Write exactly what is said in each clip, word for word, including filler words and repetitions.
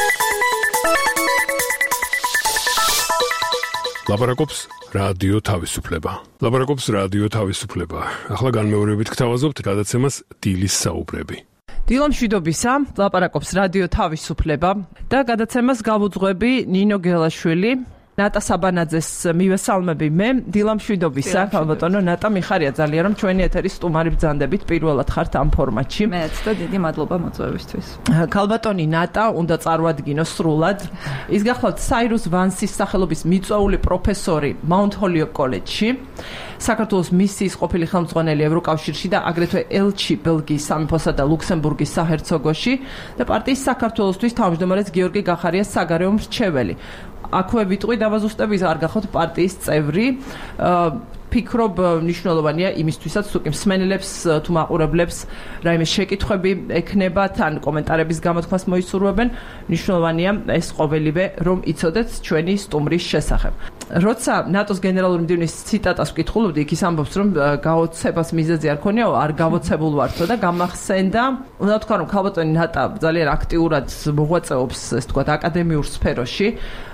ლაპარაკობს რადიო თავისუფლება. ლაპარაკობს რადიო თავისუფლება. ახლა განმეორებით გთავაზობთ გადაცემას დილის საუბრები. დილა მშვიდობისა, ლაპარაკობს რადიო თავისუფლება და გადაცემას გავუძღვები ნინო გელაშვილი. ნატა საბანაძეს მივესალმები მე. დილა მშვიდობისა, ალბათონო ნატა მიხარია ძალიან რომ ჩვენი ეთერის სტუმარი ბრძანდებით პირველად ხართ ამ ფორმატში. მეც და დიდი მადლობა მოწვევისთვის. ქალბატონი ნატა უნდა წარვადგინო სრულად. ის გახლავთ საირუს ვანსის სახელობის მიწვეული პროფესორი მაუნთ ჰოლიოკ კოლეჯში. საქართველოს მისიის ყოფილი ხელმძღვანელი ევროკავშირში და აგრეთვე ელჩი ბელგიის სამეფოსა და ლუქსემბურგის საჰერცოგოში და პარტიის საქართველოსთვის თავმჯდომარეს გიორგი გახარიას საგარეო მრჩეველი. აქვე ვიტყვი დავაზუსტების არ გახოთ პარტიის წევრი. ფიქრობ მნიშვნელოვანია იმისთვისაც თუ კი მსმენელებს თუ მაყურებლებს რაიმე შეკითხვები ექნებათ ან კომენტარების გამოთქმას მოისურვებენ, მნიშვნელოვანია ეს ყოველივე რომ იცოდეთ ჩვენი სტუმრის შესახებ. როცა ნატოს გენერალური მდივნის ციტატას ვკითხულობდი, იქ ის ამბობს რომ გაოცებას მიზეზი არ ქონიაო, არ გავოცებულ ვართო და გამახსენდა, უნდა თქვა რომ ქალბატონი ნატა ძალიან აქტიურად მოღვაწეობს ეს თქვა აკადემიურ სფეროში.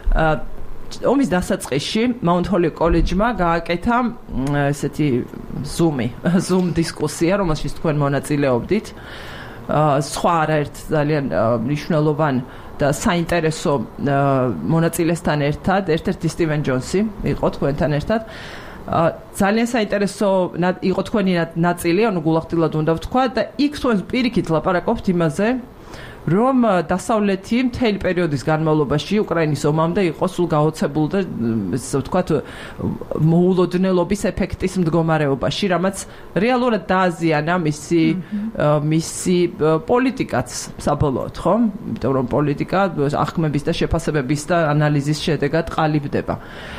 ომის დასაწყისში მაუნთ ჰოლიოკ კოლეჯმა გააკეთა ესეთი ზუმი, ზუმ დისკუსია, რომელშიც თქვენ მონაწილეობდით. სხვა არაერთ ძალიან მნიშვნელოვან და საინტერესო მონაწილესთან ერთად, ერთ-ერთი სტივენ ჯონსი იყო თქვენთან ერთად. ძალიან საინტერესო იყო თქვენი ნაწილი, ანუ გულახდილად უნდა ვთქვა და იქ თქვენ პირიქით ლაპარაკობთ იმაზე, რომ დასავლეთი მთელი პერიოდის განმავლობაში უკრაინის ომამდე იყო სულ გაოცებული და ესე ვთქვათ მოულოდნელობის ეფექტის მდგომარეობაში, რამაც რეალურად დააზიანა მისი მისი პოლიტიკაც საბოლოოდ, ხო? იმიტომ რომ პოლიტიკა აღქმების და შეფასებების და ანალიზის შედეგად ყალიბდება.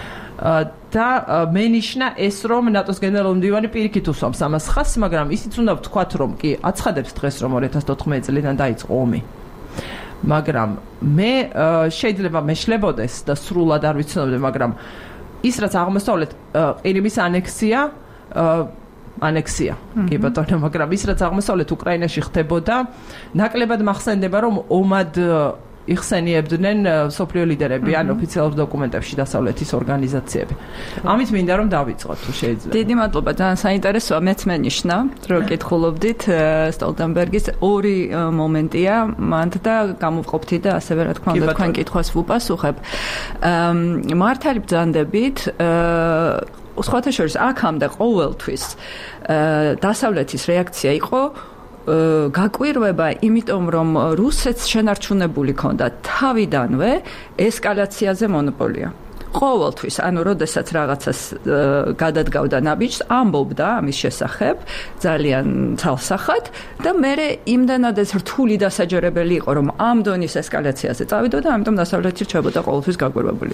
და მენიშნა ეს რომ ნატოს გენერალური მდივანი პირიქით უსვამს ამას ხაზს, მაგრამ ისიც უნდა ვთქვათ რომ კი აცხადებს დღეს რომ ორი ათას თოთხმეტი წლიდან დაიწყო ომი. მაგრამ მე შეიძლება მეშლებოდეს და სრულად არ ვიცნობდი, მაგრამ ის რაც აღმოსავლეთ ყირიმის ანექსია ანექსია კი ბატონო, მაგრამ ის რაც აღმოსავლეთ უკრაინაში ხდებოდა, ნაკლებად მახსენდება რომ ომად იხსენიებდნენ სოფლიო ლიდერები ან ოფიციალურ დოკუმენტებში დასავლეთის ორგანიზაციები. ამით მინდა რომ დავიწყოთ თუ შეიძლება. დიდი მადლობა, ძალიან საინტერესოა, მეც მენიშნა, რომ კითხულობდით სტოლტენბერგის ორი მომენტია, მანდ და გამოვყოფთი და ასევე რა თქმა უნდა თქვენ კითხვას ვუპასუხებ. მართალი ბრძანდებით, სხვათა შორის აქამდე ყოველთვის დასავლეთის რეაქცია იყო გაკვირვება, იმიტომ რომ რუსეთს შენარჩუნებული ქონდა თავიდანვე ესკალაციაზე მონოპოლია. ყოველთვის, ანუ როდესაც რაღაცას გადადგავდა ნაბიჯს, ამბობდა ამის შესახებ ძალიან ცალსახად და მერე იმდანად ეს რთული დასაჯერებელი იყო, რომ ამ დონის ესკალაციაზე წავიდოდა, ამიტომ დასავლეთი რჩებოდა ყოველთვის გაკვირვებული.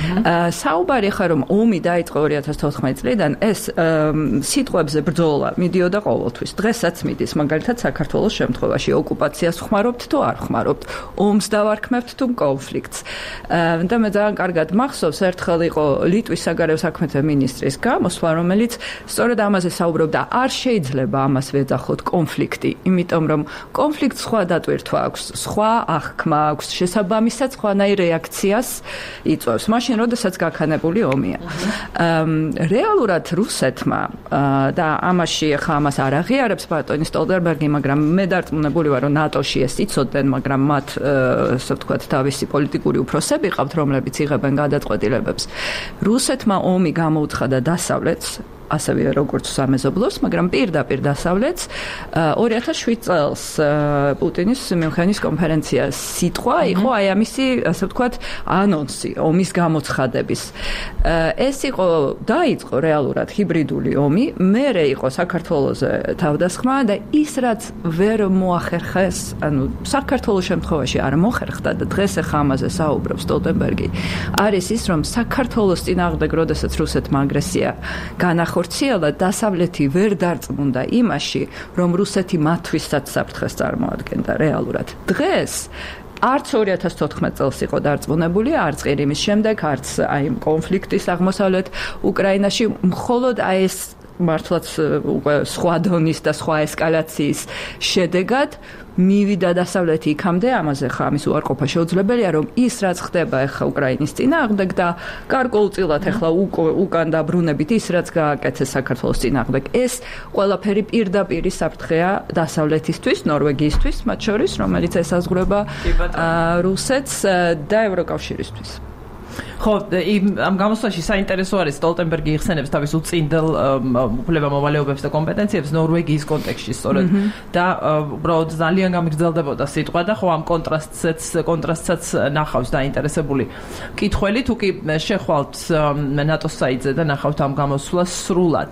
საუბარი ხა რომ ომი დაიწყო ორი ათას თოთხმეტი წლიდან, ეს სიტყვებზე ბრძოლა მიდიოდა ყოველთვის. დღესაც მიდის, მაგალითად საქართველოს შემთხვევაში ოკუპაციას ხმარობთ თუ არ ხმარობთ, ომს დავარქმევთ თუ კონფლიქტს. და მე ძალიან კარგად მახსოვს ერთხელ იყო ლიტვის საგარეო საქმეთა მინისტრის გამოსვლა, რომელიც სწორედ ამაზე საუბრობდა, არ შეიძლება ამას ვეძახოთ კონფლიქტი, იმიტომ რომ კონფლიქტს სხვა დატვირთვა აქვს, სხვა აღქმა აქვს, შესაბამისად სხვანაირ რეაქციას იწვევს, მაშინ როდესაც გაქანებული ომია. რეალურად რუსეთმა და ამაში ხა ამას არ აღიარებს ბატონი სტოლტენბერგი, მაგრამ მე დარწმუნებული ვარ, რომ ნატოში ეს იცოდნენ, მაგრამ მათ ასე ვთქვათ თავისი პოლიტიკური უფროსები ყავთ, რომლებიც იღებენ გადაწყვეტილებებს. რუსეთმა ომი გამოუცხადა დასავლეთს, ასევე როგორც სამეზობლოს, მაგრამ პირდაპირ დასავლეთს ორი ათას შვიდ წელს პუტინის მიუნხენის კონფერენცია სიტყვა იყო აი ამისი, ასე ვთქვათ, ანონსი ომის გამოცხადების. ეს იყო დაიწყო რეალურად ჰიბრიდული ომი, მერე იყო საქართველოზე თავდასხმა და ის რაც ვერ მოახერხეს, ანუ საქართველოს შემთხვევაში არ მოხერხდა და დღეს ახლა ამაზე საუბრობს სტოლტენბერგი, არის ის რომ საქართველოს წინააღმდეგ, როდესაც რუსეთმა აგრესია განახორციელა, ხორციელა დასავლეთი ვერ დარწმუნდა იმაში, რომ რუსეთი მათთვისაც საფრთხეს წარმოადგენდა რეალურად. დღეს არც ორი ათას თოთხმეტი წელს იყო დარწმუნებული, არც ყირიმის შემდეგ, არც აი კონფლიქტის აღმოსავლეთ უკრაინაში, მხოლოდ აი ეს მართლაც უკვე სხვა დონის და სხვა ესკალაციის შედეგად მივიდა დასავლეთი იქამდე, ამაზე ხა ამის უარყოფა შეუძლებელია, რომ ის რაც ხდება ახლა უკრაინის წინააღმდეგ და გარკვეულწილად ახლა უკან დაბრუნებით ის რაც გააკეთეს საქართველოს წინააღმდეგ, ეს ყველაფერი პირდაპირ საფრთხეა დასავლეთისთვის, ნორვეგიისთვის, მათ შორის, რომელიც ესაზღვრება რუსეთს და ევროკავშირისთვის. ხო, ამ გამოსვლაში საინტერესო არის სტოლტენბერგი იხსენებს თავის უწინდელ უფლება მოვალეობებს და კომპეტენციებს ნორვეგიის კონტექსტში სწორედ და უბრალოდ ძალიან გამიგრძელდებოდა სიტყვა და ხო ამ კონტრასტსაც კონტრასტსაც ნახავს დაინტერესებული მკითხველი თუ კი შეხვალთ ნატოს საიტზე და ნახავთ ამ გამოსვლას სრულად.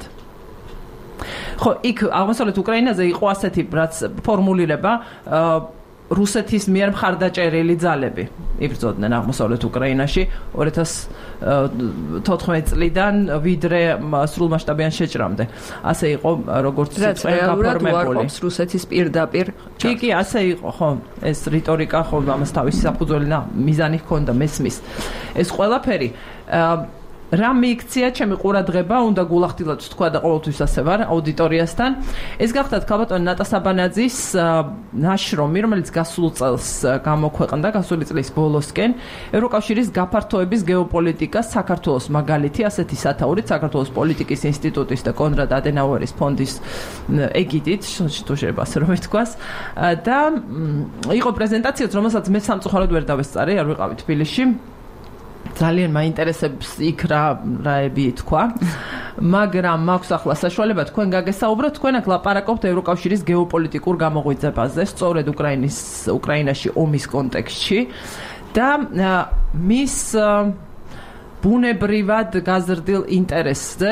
ხო, იქ აღმოსავლეთ უკრაინაზე იყო ასეთი რაც ფორმულირება რუსეთის მიერ მხარდაჭერილი ძალები იბრძოდნენ აღმოსავლეთ უკრაინაში ორი ათას თოთხმეტი წლიდან ვიდრე სრულმასშტაბიან შეჭრამდე. ასე იყო როგორც გაფორმებული რუსეთის პირდაპირ. კი, კი, ასე იყო, ხო, ეს რიტორიკა ხო ამას თავისი საფუძველი და მიზანი ჰქონდა მესმის. ეს ყველაფერი რა მიიქცია ჩემი ყურადღება, უნდა გულახდილად თქვა და ყოველთვის ასე ვარ აუდიტორიასთან. ეს გახდათ ქალბატონ ნატა საბანაძის ნაშრომი, რომელიც გასულ წელს გამოქვეყნდა, გასული წლის ბოლოსკენ, ევროკავშირის გაფართოების გეოპოლიტიკა საქართველოს მაგალითი, ასეთი სათაურით საქართველოს პოლიტიკის ინსტიტუტის და კონრად ადენაუერის ფონდის ეგიდით, თუ შეიძლება ასე რომ ითქვას. და იყო პრეზენტაციაც, რომელსაც მე სამწუხაროდ ვერ დავესწარი, არ ვიყავი თბილისში. ძალიან მაინტერესებს იქ რა რაები თქვა, მაგრამ მაქვს ახლა საშუალება თქვენ გაგესაუბროთ, თქვენ აქ ლაპარაკობთ ევროკავშირის გეოპოლიტიკურ გამოღვიძებაზე, სწორედ უკრაინის უკრაინაში ომის კონტექსტში და მის ბუნებრივად გაზრდილ ინტერესზე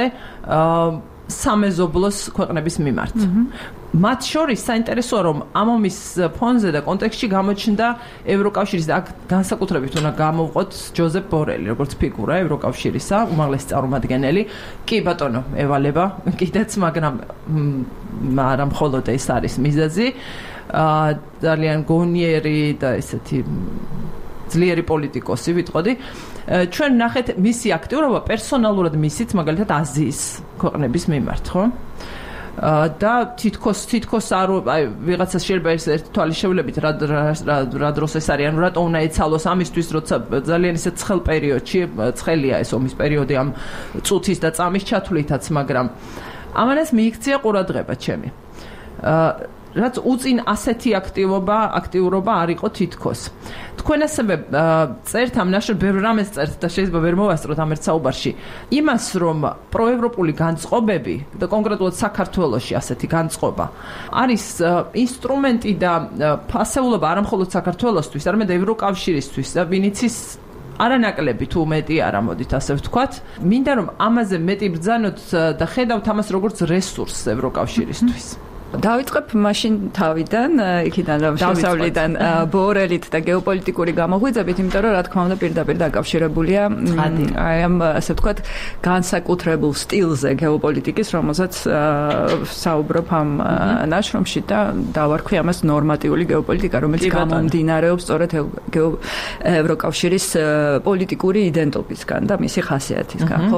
სამეზობლოს ქვეყნების მიმართ. მათ შორის საინტერესოა რომ ამ ომის ფონზე და კონტექსტში გამოჩნდა ევროკავშირის და აქ განსაკუთრებით უნდა გამოვყოთ ჯოზეფ ბორელი როგორც ფიგურა ევროკავშირისა უმაღლესი წარმომადგენელი. კი ბატონო ევალება კიდეც, მაგრამ არა მხოლოდ ეს არის მიზეზი. ძალიან გონიერი და ესეთი ძლიერი პოლიტიკოსი ვიტყოდი. ჩვენ ნახეთ მისი აქტიურობა პერსონალურად მისიც მაგალითად აზიის ქვეყნების მიმართ, ხო? და თითქოს თითქოს არ აი ვიღაცას შეიძლება ეს ერთი თვალის შევლებით რა რა დროს ეს არის, ანუ რატო უნდა ეცალოს ამისთვის, როცა ძალიან ისე ცხელ პერიოდში, ცხელია ეს ომის პერიოდი ამ წუთის და წამის ჩათვლითაც, მაგრამ ამანაც მიიქცია ყურადღება ჩემი. რაც უწინ ასეთი აქტივობა, აქტიურობა არ იყო თითქოს. თქვენ ასევე წერთ ამ ნაშრომს, ბევრ რამეს წერთ და შეიძლება ვერ მოვასწროთ ამ ერთ საუბარში. იმას, რომ პროევროპული განწყობები და კონკრეტულად საქართველოში ასეთი განწყობა არის ინსტრუმენტი და ფასეულობა არა მხოლოდ საქართველოსთვის, არამედ ევროკავშირისთვის და ვინიცის არანაკლები თუ მეტი არა, მოდით ასე ვთქვათ. მინდა რომ ამაზე მეტი ბრძანოთ და ხედავთ ამას როგორც რესურსს ევროკავშირისთვის. დავიწყებ მაშინ თავიდან, იქიდან რომ შესავლიდან ბორელით და გეოპოლიტიკური გამოღვიძებით, იმიტომ რომ რა თქმა უნდა პირდაპირ დაკავშირებულია აი ამ ასე ვთქვათ განსაკუთრებულ სტილზე გეოპოლიტიკის, რომელზეც საუბრობ ამ ნაშრომში და დავარქვი ამას ნორმატიული გეოპოლიტიკა, რომელიც გამომდინარეობს სწორედ ევროკავშირის პოლიტიკური იდენტობისგან და მისი ხასიათისგან, ხო?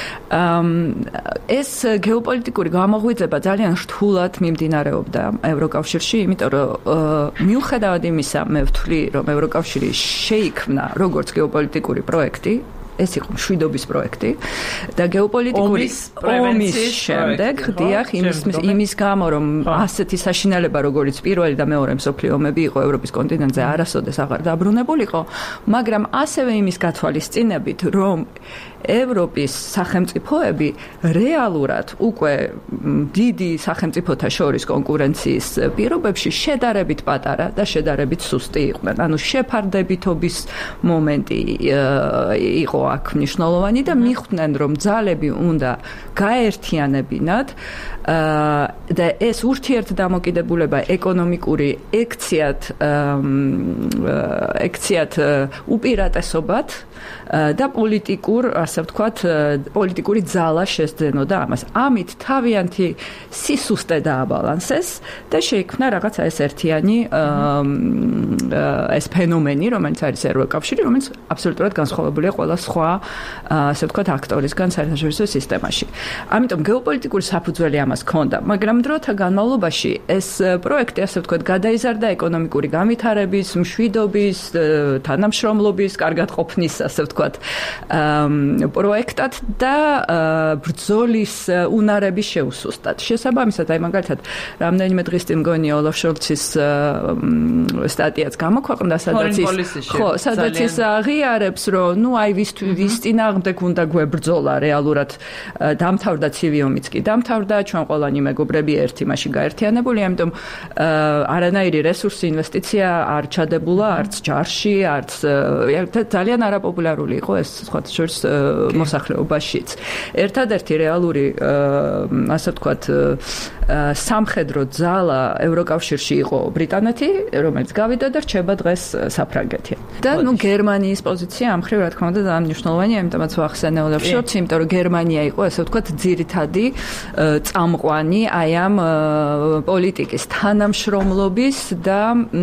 ეს გეოპოლიტიკური გამოღვიძება ძალიან რთულად მიმდინარეობდა ევროკავშირში, იმიტომ რომ მიუხედავად იმისა, მე ვთვლი, რომ ევროკავშირი შეიქმნა როგორც გეოპოლიტიკური პროექტი, ეს იყო მშვიდობის პროექტი და გეოპოლიტიკური ომის შემდეგ, დიახ, იმის იმის გამო, რომ ასეთი საშინელება, როგორც პირველი და მეორე მსოფლიო ომები იყო ევროპის კონტინენტზე, არასოდეს აღარ დაბრუნებულიყო, მაგრამ ასევე იმის გათვალისწინებით, რომ ევროპის სახელმწიფოები რეალურად უკვე დიდი სახელმწიფოთა შორის კონკურენციის პირობებში შედარებით პატარა და შედარებით სუსტი იყვნენ. ანუ შეფარდებითობის მომენტი იყო აქ მნიშვნელოვანი და მიხვდნენ, რომ ძალები უნდა გაერთიანებინათ და ეს ურთიერთდამოკიდებულება ეკონომიკური ექციათ ექციათ უპირატესობად და პოლიტიკურ, ასე ვთქვათ, პოლიტიკური ძალა შესძენოდა ამას. ამით თავიანთი სისუსტე დააბალანსეს და შეიქმნა რაღაცა ეს ერთიანი ეს ფენომენი, რომელიც არის ევროკავშირი, რომელიც აბსოლუტურად განსხვავებულია ყველა სხვა სხვა, ასე ვთქვათ, აქტორისგან საერთაშორისო სისტემაში. ამიტომ გეოპოლიტიკური საფუძველი ამას ჰქონდა, მაგრამ დროთა განმავლობაში ეს პროექტი, ასე ვთქვათ, გადაიზარდა ეკონომიკური განვითარების, მშვიდობის, თანამშრომლობის, კარგად ყოფნის, ასე ვთქვათ, პროექტად და ბრძოლის უნარების შეუსუსტად. შესაბამისად, აი მაგალითად, რამდენიმე დღის წინ მგონი ოლაფ შოლცის სტატიაც გამოქვეყნდა, სადაც ის ხო, სადაც ის აღიარებს, რომ ნუ აი ვის ვის წინააღმდეგ უნდა გვებრძოლა რეალურად დამთავრდა ცივი ომიც კი დამთავრდა, ჩვენ ყველანი მეგობრები ერთ იმაში გაერთიანებული, ამიტომ არანაირი რესურსი, ინვესტიცია არ ჩადებულა არც ჯარში, არც ძალიან არაპოპულარული იყო ეს სხვათა შორის მოსახლეობაშიც. ერთადერთი რეალური, ასე ვთქვათ, სამხედრო ძალა ევროკავშირში იყო ბრიტანეთი, რომელიც გავიდა და რჩება დღეს საფრანგეთი. და ნუ გერმანიის პოზიცია ამ მხრივ რა თქმა უნდა ძალიან მნიშვნელოვანია, ამიტომაც ვახსენე ოლაფ შოლცს, იმიტომ რომ გერმანია იყო ასე ვთქვათ ძირითადი წამყვანი აი ამ პოლიტიკის თანამშრომლობის და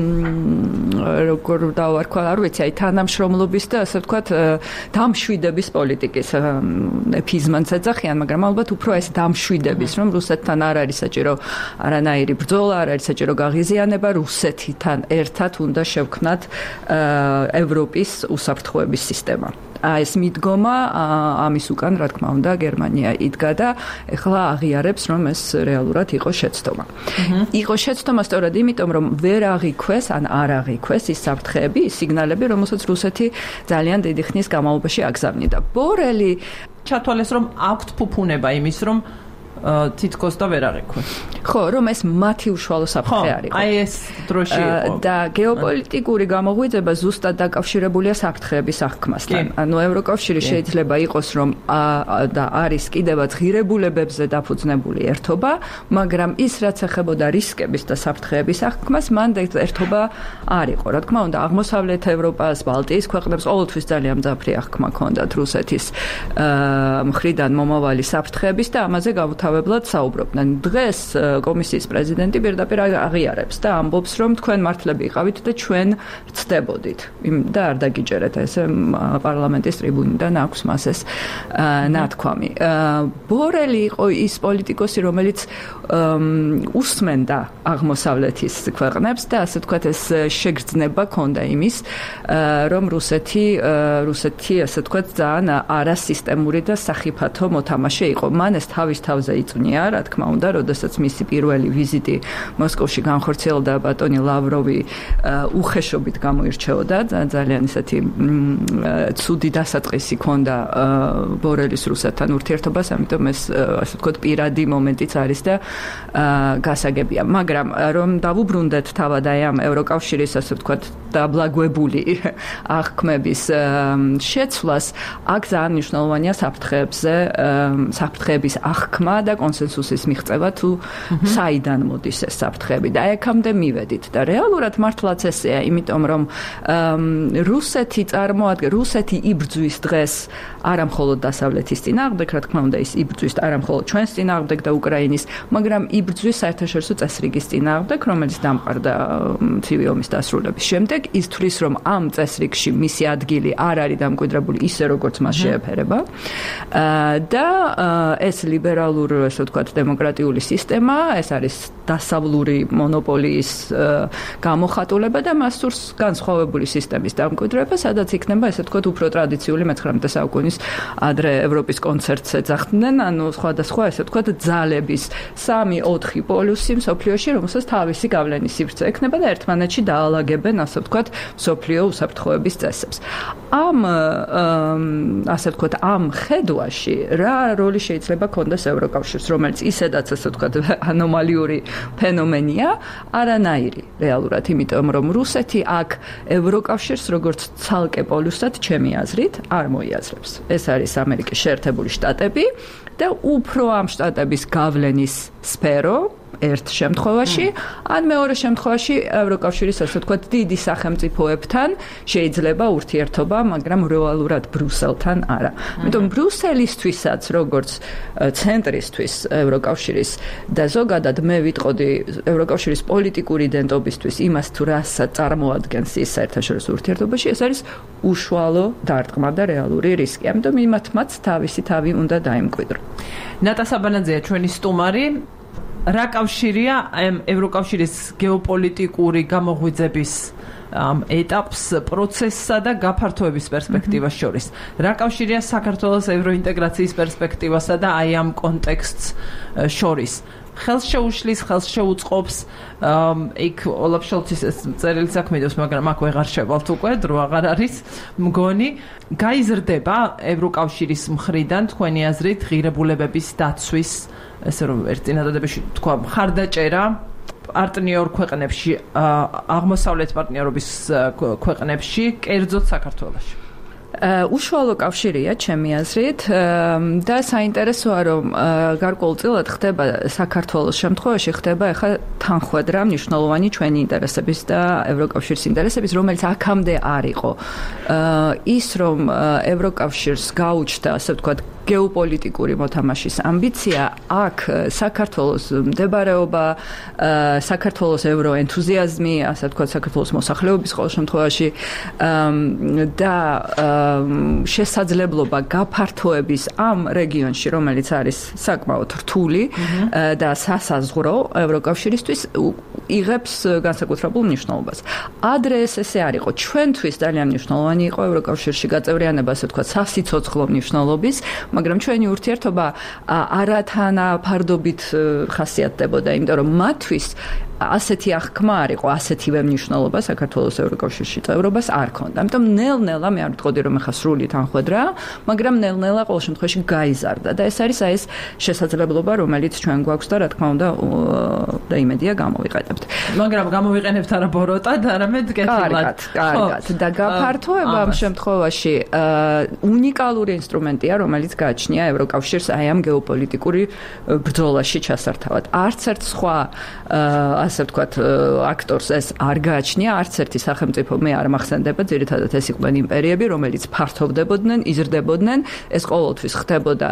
როგორ დავარქვა, არ ვიცი, აი თანამშრომლობის და ასე ვთქვათ დამშვიდების პოლიტიკის ეფიზმანს ეძახიან, მაგრამ ალბათ უფრო ეს დამშვიდების, რომ რუსეთთან არ არის საჭირო არანაირი ბრძოლა, არ არის საჭირო გაღიზიანება, რუსეთთან ერთად უნდა შევქმნათ ევროპის უსაფრთხოების სისტემა. ეს მიდგომა ამის უკან, რა თქმა უნდა, გერმანია იდგა და ეხლა აღიარებს, რომ ეს რეალურად იყო შეცდომა. იყო შეცდომა სწორედ იმიტომ, რომ ვერ აღიქვეს, ან არ აღიქვეს ის საფრთხეები, ის სიგნალები, რომელსაც რუსეთი ძალიან დიდი ხნის განმავლობაში აგზავნიდა. ბორელი ჩათვალეს, რომ აქვთ ფუფუნება იმის, რომ თითქოს და ვერ აღიქვეს. ხო, რომ ეს მათი უშუალო საფრთხე არ იყო. აი ეს დროში იყო. და გეოპოლიტიკური გამოღვიძება ზუსტად დაკავშირებულია საფრთხეების აღქმასთან. ანუ ევროკავშირი შეიძლება იყოს, რომ და არის კიდევაც ღირებულებებზე დაფუძნებული ერთობა, მაგრამ ის რაც ეხებოდა რისკების და საფრთხეების აღქმას, მან ერთობა არ იყო. რა თქმა უნდა, აღმოსავლეთ ევროპას, ბალტიის ქვეყნებს ყოველთვის ძალიან მძაფრი აღქმა ჰქონდათ რუსეთის მხრიდან მომავალი საფრთხეების და ამაზე გავუთავებლად საუბრობდნენ. დღეს კომისიის პრეზიდენტი პირდაპირ აღიარებს და ამბობს, რომ თქვენ მართლები იყავით და ჩვენ ვწდებოდით. და არ დაგიჯერეთ, ესე პარლამენტის ტრიბუნიდან აქვს მას ეს ნათქვამი. ბორელი იყო ის პოლიტიკოსი, რომელიც უსმენდა აღმოსავლეთის ქვეყნებს და ასე ვთქვათ, ეს შეგრძნება ჰქონდა იმის, რომ რუსეთი რუსეთი ასე ვთქვათ, ძალიან არასისტემური და სახიფათო მოთამაშე იყო. მან ეს თავის თავზე იწვნია, რა თქმა უნდა, როდესაც მისი პირველი ვიზიტი მოსკოვში განხორციელდა, ბატონი ლავროვი უხეშობით გამოირჩეოდა, ძალიან ისეთი ცუდი დასაწყისი ჰქონდა ბორელის რუსეთთან ურთიერთობას, ამიტომ ეს ასე ვთქვათ, პირადი მომენტიც არის და გასაგებია. მაგრამ რომ დავუბრუნდეთ თავად აი ამ ევროკავშირის ასე ვთქვათ, დაბლაგვებული აღქმების შეცვლას, აქ ძალიან მნიშვნელოვანია საფრთხეებზე, საფრთხეების აღქმა და კონსენსუსის მიღწევა, თუ საიდან მოდის ეს საფრთხეები და აი აქამდე მივედით და რეალურად მართლაც ესეა, იმიტომ რომ რუსეთი წარმოადგენს, რუსეთი იბრძვის დღეს არა მხოლოდ დასავლეთის წინააღმდეგ, რა თქმა უნდა, ის იბრძვის არა მხოლოდ ჩვენს წინააღმდეგ და უკრაინის, მაგრამ იბრძვის საერთაშორისო წესრიგის წინააღმდეგ, რომელიც დამყარდა ცივი ომის დასრულების შემდეგ. ის თვლის, რომ ამ წესრიგში მისი ადგილი არ არის დამკვიდრებული ისე, როგორც მას შეეფერება და ეს ლიბერალურ, ასე ვთქვათ, დემოკრატიული სისტემა, ეს არის დასავლური მონოპოლიის გამოხატულება და მას სურს განსხვავებული სისტემის დამკვიდრება, სადაც იქნება, ასე ვთქვათ, უფრო ტრადიციული მეცხრამეტე საუკუნის ადრე ევროპის კონცერტს ეძახდნენ, ანუ სხვადასხვა, ასე ვთქვათ, ძალების სამი ოთხი პოლუსი მსოფლიოში, რომელსაც თავისი გავლენის სივრცე ექნება და ერთმანეთში დაალაგებენ, ასე ვთქვათ, მსოფლიო უსაფრთხოების წესებს. ამ ასე ვთქვათ, ამ ხედვაში რა როლი შეიძლება ქონდეს ევროკავშირს, რომელიც ისედაც ასე ვთქვათ, ანომალიური ფენომენია, არანაირი რეალურად, იმიტომ რომ რუსეთი აქ ევროკავშირს როგორც ცალკე პოლუსად, ჩემი აზრით, არ მოიაზრებს. ეს არის ამერიკის შეერთებული შტატები და უფრო ამ შტატების გავლენის სფერო, ერთ შემთხვევაში, ან მეორე შემთხვევაში ევროკავშირის ასე ვთქვათ დიდი სახელმწიფოებთან შეიძლება ურთიერთობა, მაგრამ რეალურად ბრიუსელთან არა. ამიტომ ბრიუსელისთვისაც როგორც ცენტრისთვის ევროკავშირის და ზოგადად მე ვიტყოდი ევროკავშირის პოლიტიკური იდენტობისთვის იმას თუ რას წარმოადგენს ის საერთაშორისო ურთიერთობაში, ეს არის უშუალო დარტყმა და რეალური რისკი. ამიტომ იმათმაც თავისი თავი უნდა დაიმკვიდრო. ნატა საბანაძეა ჩვენი სტუმარი. რა კავშირია ევროკავშირის გეოპოლიტიკური გამოღვიძების ამ ეტაპს პროცესსა და გაფართოების პერსპექტივას შორის? რა კავშირია საქართველოს ევროინტეგრაციის პერსპექტივასა და აი ამ კონტექსტს შორის? ხელს შეუშლის, ხელს შეუწყობს, იქ ოლაფ შოლცის წერილი საქმედოს, მაგრამ აქ ვეღარ შევალთ უკვე, დრო აღარ არის მგონი. გაიზრდება ევროკავშირის მხრიდან თქვენი აზრით ღირებულებების დაცვის, ესე რომ ერთ წინადადებაში თქვა, მხარდაჭერა პარტნიორ ქვეყნებში, აღმოსავლეთ პარტნიორობის ქვეყნებში, კერძოდ საქართველოში? უშუალო კავშირია ჩემი აზრით და საინტერესოა რომ გარკვეულწილად ხდება საქართველოს შემთხვევაში ხდება ახლა თანხვედრა მნიშვნელოვანი ჩვენი ინტერესების და ევროკავშირის ინტერესების, რომელიც აქამდე არ იყო. ის რომ ევროკავშირს გაუჩნდა ასე ვთქვათ გეოპოლიტიკური მოთამაშის ამბიცია, აქ საქართველოს მდებარეობა, საქართველოს ევროენთუზიაზმი, ასე ვთქვათ საქართველოს მოსახლეობის ყოველ შემთხვევაში და შესაძლებლობა გაფართოების ამ რეგიონში, რომელიც არის საკმაოდ რთული და სასაზღვრო ევროკავშირისთვის, იღებს განსაკუთრებულ მნიშვნელობას. ადრე ეს ესე არ იყო. ჩვენთვის ძალიან მნიშვნელოვანი იყო ევროკავშირში გაწევრიანება, ასე ვთქვათ, სასიცოცხლო მნიშვნელობის, მაგრამ ჩვენი ურთიერთობა არათანაფარდობით ხასიათდებოდა, იმიტომ რომ მათთვის ასეთი აღქმა არ იყო, ასეთივე მნიშვნელობა საქართველოს ევროკავშირში წევრობას არ ქონდა. ამიტომ ნელ-ნელა მე არ ვიტყოდი რომ ახლა სრული თანხვედრა, მაგრამ ნელ-ნელა ყოველ შემთხვევაში გაიზარდა და ეს არის აი ეს შესაძლებლობა, რომელიც ჩვენ გვაქვს და რა თქმა უნდა და იმედია გამოვიყენებთ. მაგრამ გამოვიყენებთ არა ბოროტად, არამედ კეთილად. კარგად, კარგად. და გაფართოება ამ შემთხვევაში უნიკალური ინსტრუმენტია, რომელიც გააჩნია ევროკავშირს აი ამ გეოპოლიტიკური ბრძოლაში ჩასართავად. არც ერთ სხვა ასე ვთქვათ, აქტორს ეს არ გააჩნია, არც ერთი სახელმწიფო მე არ მახსენდება, ძირითადად ეს იყვნენ იმპერიები, რომელიც ფართოვდებოდნენ, იზრდებოდნენ, ეს ყოველთვის ხდებოდა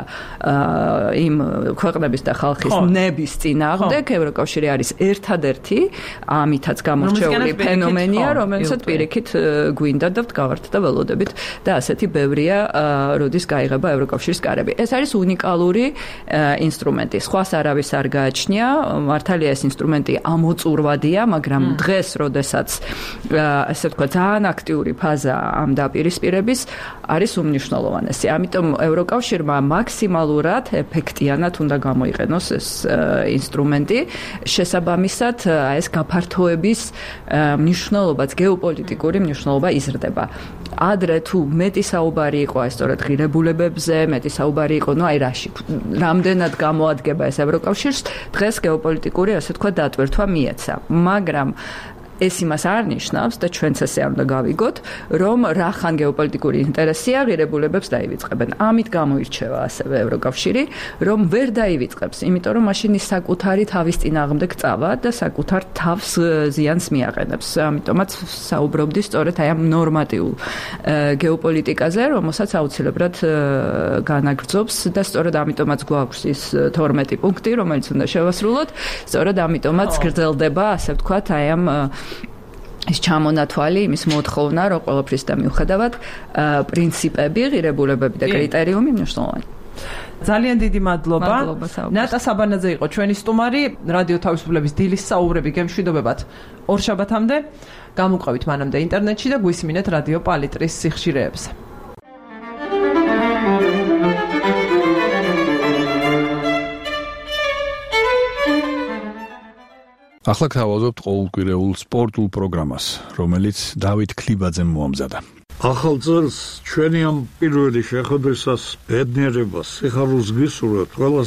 იმ ქვეყნების და ხალხის ნების წინააღმდეგ. ევროკავშირი არის ერთადერთი ამითაც გამორჩეული ფენომენია, რომელსაც პირიქით გვინდა და ვდგავართ და ველოდებით და ასეთი ბევრია, როდის გაიღება ევროკავშირის კარები. ეს არის უნიკალური ინსტრუმენტი. სხვას არავის არ გააჩნია, მართალია ეს ინსტრუმენტი ამოწურვადია, მაგრამ დღეს, როდესაც ასე ვთქვათ, ძალიან აქტიური ფაზა ამ დაპირისპირების არის უმნიშვნელოვანესი. ამიტომ ევროკავშირმა მაქსიმალურად ეფექტიანად უნდა გამოიყენოს ეს ინსტრუმენტი. შესაბამისად, ეს გაფართოების მნიშვნელობაც, გეოპოლიტიკური მნიშვნელობა იზრდება. ადრე თუ მეტი საუბარი იყო აი სწორედ ღირებულებებზე, მეტი საუბარი იყო, ну აი რაში, რამდენად გამოადგება ეს ევროკავშირს, დღეს გეოპოლიტიკური ასე თქვა დატვირთვა მიეცა. მაგრამ ეს იმას არ ნიშნავს და ჩვენც ესე არ უნდა გავიგოთ, რომ რახან გეოპოლიტიკური ინტერესია ღირებულებებს დაივიწყებენ. ამით გამოირჩევა ასევე ევროკავშირი, რომ ვერ დაივიწყებს, იმიტომ რომ მაშინ ის საკუთარი თავის წინააღმდეგ წავა და საკუთარ თავს ზიანს მიაყენებს. ამიტომაც საუბრობდი სწორედ აი ამ ნორმატიულ გეოპოლიტიკაზე, რომელსაც აუცილებლად განაგრძობს და სწორედ ამიტომაც გვაქვს ის თორმეტი პუნქტი, რომელიც უნდა შევასრულოთ. სწორედ ამიტომაც გრძელდება, ასე ვთქვათ, აი ამ ის ჩამონათვალი, იმის მოთხოვნა, რომ ყველაფრის და მიუხედავად პრინციპები, ღირებულებები და კრიტერიუმი მნიშვნელოვანი. ძალიან დიდი მადლობა. ნატა საბანაძე იყო ჩვენი სტუმარი, რადიო თავისუფლების დილის საუბრები გემშვიდობებათ ორშაბათამდე. გამოყვებით მანამდე ინტერნეტში და გვისმინეთ რადიო პალიტრის სიხშირეებზე. ახლა გთავაზობთ ყოველკვირეულ სპორტულ პროგრამას, რომელიც დავით ქლიბაძემ მოამზადა. ახალ წელს ჩვენი ამ პირველი შეხვედრისას ბედნიერებას, სიხარულს გისურვებთ ყველას და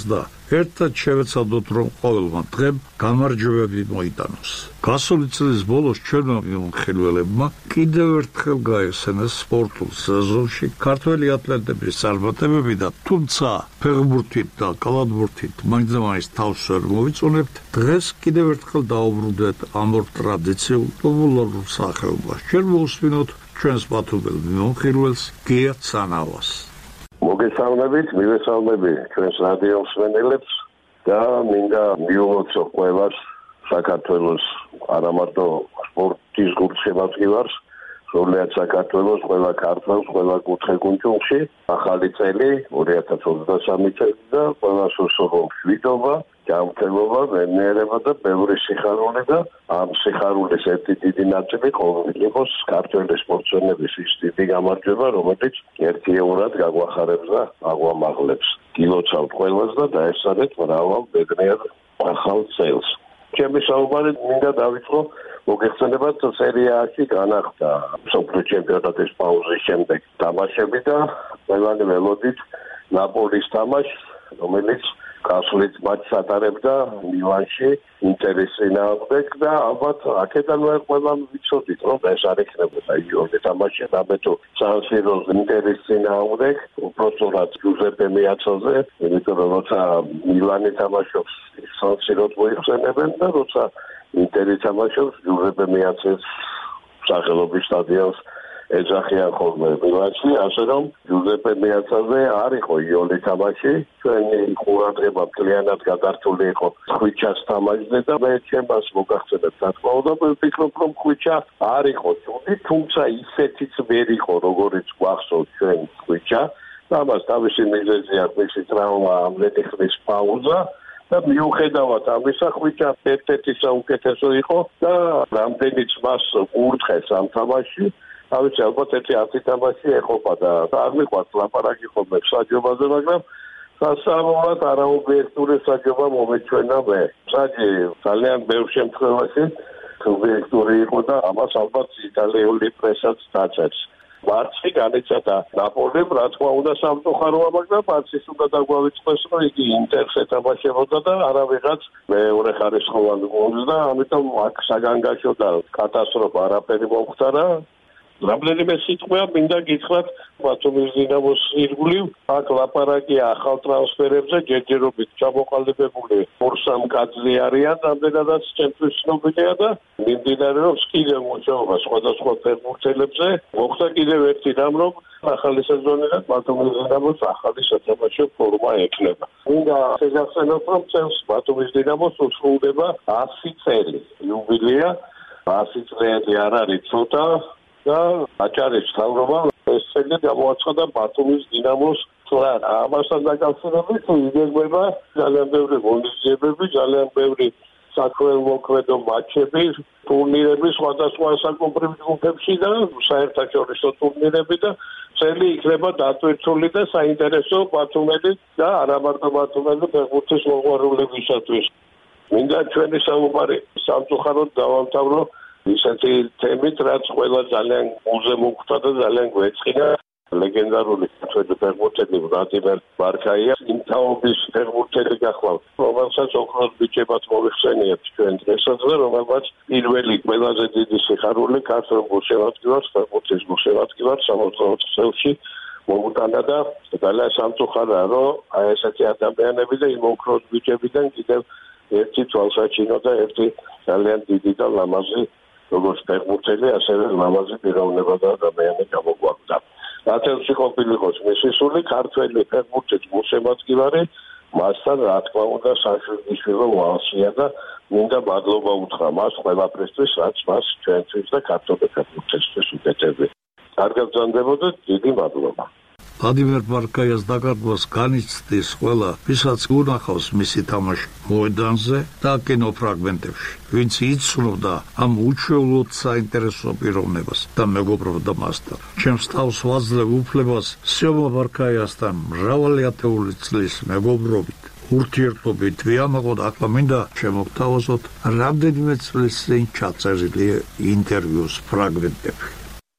ერთად შევეცადოთ, რომ ყოველმა დღემ გამარჯვებები მოიტანოს. გასული წლის ბოლოს ჩვენმა მიმოხილველებმა კიდევ ერთხელ გაეხსენეს სპორტულ სეზონში ქართველი ათლეტების წარმატებები და თუმცა ფეხბურთით და კალათბურთით მაინც თავს ვერ მოვიწონებთ, დღეს კიდევ ერთხელ დაუბრუნდეთ ამ ორ ტრადიციულ პოპულარულ სახეობას. ჩვენ მოვუსმინოთ ჩვენს პათუმელ მიმოხილველს გია ცანავას. მოგესალმებით, მივესალმები ჩვენს რადიო მსმენელებს და მინდა მივუღოთ ყველას საქართველოს არა მარტო სპორტის გულშემატკივარს, სრულიად საქართველოს ყველა ქართველს, ყველა კუთხე-კუნძულში ახალი წელი ორი ათას ოცდასამი წელი და ყველას უსურვო მშვიდობა, ჯანმრთელობა, მემნიერება და ბევრი სიხარული და ამ სიხარულის ერთი დიდი ნაწილი ყოველთვის იყოს ქართველი სპორტსმენების ის დიდი გამარჯვება, რომელიც ერთიეულად გაგვახარებს და აგვამაღლებს. გილოცავთ ყველას და დაესწრეთ მრავალ ბედნიერ ახალ წელს. ჩემი საუბარი მინდა დავიწყო მოგეხსენებათ სერიაში განახდა მსოფლიო ჩემპიონატის პაუზის შემდეგ თამაშები და ყველანი ველოდით ნაპოლის თამაშს, რომელიც გასვლით მატჩს ატარებდა მილანში ინტერის წინააღმდეგ და ალბათ აქედანვე ყველამ ვიცოდით, რომ ეს არ იქნებოდა იგივე თამაში დამეტო სან-სიროს ინტერის წინააღმდეგ, უბრალოდ ჯუზეპე მეაცოზე, იმიტომ რომ როცა მილანი თამაშობს სან-სიროს მოიხსენებენ და როცა ინტერი თამაშობს ჯუზეპე მეაცეს სახელობის სტადიონს ეძახიან ხოლმე მილანში, ასე რომ ჯუზეპე მეაცაზე არ იყო იული თამაში, ჩვენი ყურადღება მთლიანად გადართული იყო ხვიჩას თამაშზე და მე ჩემს მოგახსენებთ თქმა უნდა, ვფიქრობ, რომ ხვიჩა არ იყო ცუდი, თუმცა ისეთიც ვერ იყო, როგორიც გვახსოვთ ჩვენ ხვიჩა და ამას თავისი მიზეზი აქვს მისი ტრავმა, ამდენი ხნის პაუზა და მიუხედავად ამისა ხვიჩა ერთ-ერთი საუკეთესო იყო და რამდენიც მას ურთხეს ამ თამაში ავიცი ალბათ ერთი ათი თამაში ეყოფა და არ მიყვარს ლაპარაკი ხოლმე საჯობაზე, მაგრამ სასწაულად არაობიექტური საჯობა მომეჩვენა მე. საჯი ძალიან ბევრ შემთხვევაში ობიექტური იყო და ამას ალბათ იტალიური პრესაც დაწერს. მარტში განეცადა ნაპოლემ, რა თქმა უნდა სამწუხაროა, მაგრამ მარტის უნდა დაგვავიწყდეს, რომ იგი ინტერს ეთამაშებოდა და არავიღაც მეორე ხარისხოვან გოლს და ამიტომ აქ საგანგაშო და კატასტროფა არაფერი მომხდარა. რამდენიმე სიტყვა მინდა გითხრათ ბათუმის დინამოს ირგვლივ, აქ ლაპარაკია ახალ ტრანსფერებზე, ჯერჯერობით ჩამოყალიბებული ორ-სამ კაცი არიან, რამდენადაც ჩემთვის ცნობილია და მიმდინარეობს კიდევ მუშაობა სხვადასხვა ფეხბურთელებზე. მოხდა კიდევ ერთი რამ, რომ ახალი სეზონიდან ბათუმის დინამოს ახალი სათამაშო ფორმა ექნება. მინდა შეგახსენოთ, რომ წელს ბათუმის დინამოს უსრულდება ასი წელი იუბილეა, ასი წელი არ არის ცოტა და აჭარის მთავრობა ეს წელი გამოაცხადა ბათუმის დინამოს წლად. ამასთან დაკავშირებით იგეგმება ძალიან ბევრი ღონისძიებები, ძალიან ბევრი საქველმოქმედო მატჩები, ტურნირები სხვადასხვა საკონფერენციო ჯგუფებში და საერთაშორისო ტურნირები და წელი იქნება დატვირთული და საინტერესო ბათუმელი და არა მარტო ბათუმელი ფეხბურთის მოყვარულებისათვის. მინდა ჩვენი საუბარი სამწუხაროდ დავამთავრო ისეთი თემით, რაც ყველა ძალიან გულზე მოგვხვდა და ძალიან გვეწყინა. ლეგენდარული ქართველი ფეხბურთელი ვლადიმერ ბარქაია იმ თაობის ფეხბურთელი გახლავთ, რომელსაც ოქროს ბიჭებად მოვიხსენიებთ ჩვენ დღესაც და რომელმაც პირველი ყველაზე დიდი სიხარული ქართველ გულშემატკივარს, ფეხბურთის გულშემატკივარს სამოცდაოთხ წელში მოუტანა და ძალიან სამწუხაროა, რომ აი ესეთი ადამიანები და იმ ოქროს ბიჭებიდან კიდევ ერთი თვალსაჩინო და ერთი ძალიან დიდი და ლამაზი როგორც ფეხბურთელი, ასევე ლამაზი პიროვნება და ადამიანი გამოგვაქვს. ათელში ყოფილიყოს მისი სული ქართველი ფეხბურთის გულშემატკივარი, მასთან რა თქმა უნდა საშვილიშვილო ვალსია და მინდა მადლობა უთხრა მას ყველაფრისთვის, რაც მას ჩვენთვის და ქართველი ფეხბურთისთვის უკეთებდა. კარგად გრძანდებოდეთ, დიდი მადლობა. ვლადიმერ ბარქაიას დაკარგვას განიცდის ყველა, ვისაც უნახავს მისი თამაში მოედანზე და კინოფრაგმენტებში, ვინც იცნობდა ამ უჩვეულოდ საინტერესო პიროვნებას და მეგობრობდა მასთან. ჩემს თავს ვაძლევ უფლებას სიომა ბარქაიასთან მრავალი ათეული წლის მეგობრობით, ურთიერთობით ვიამაყოთ. ახლა მინდა შემოგთავაზოთ რამდენიმე წლის წინ ჩაწერილი ინტერვიუს ფრაგმენტები.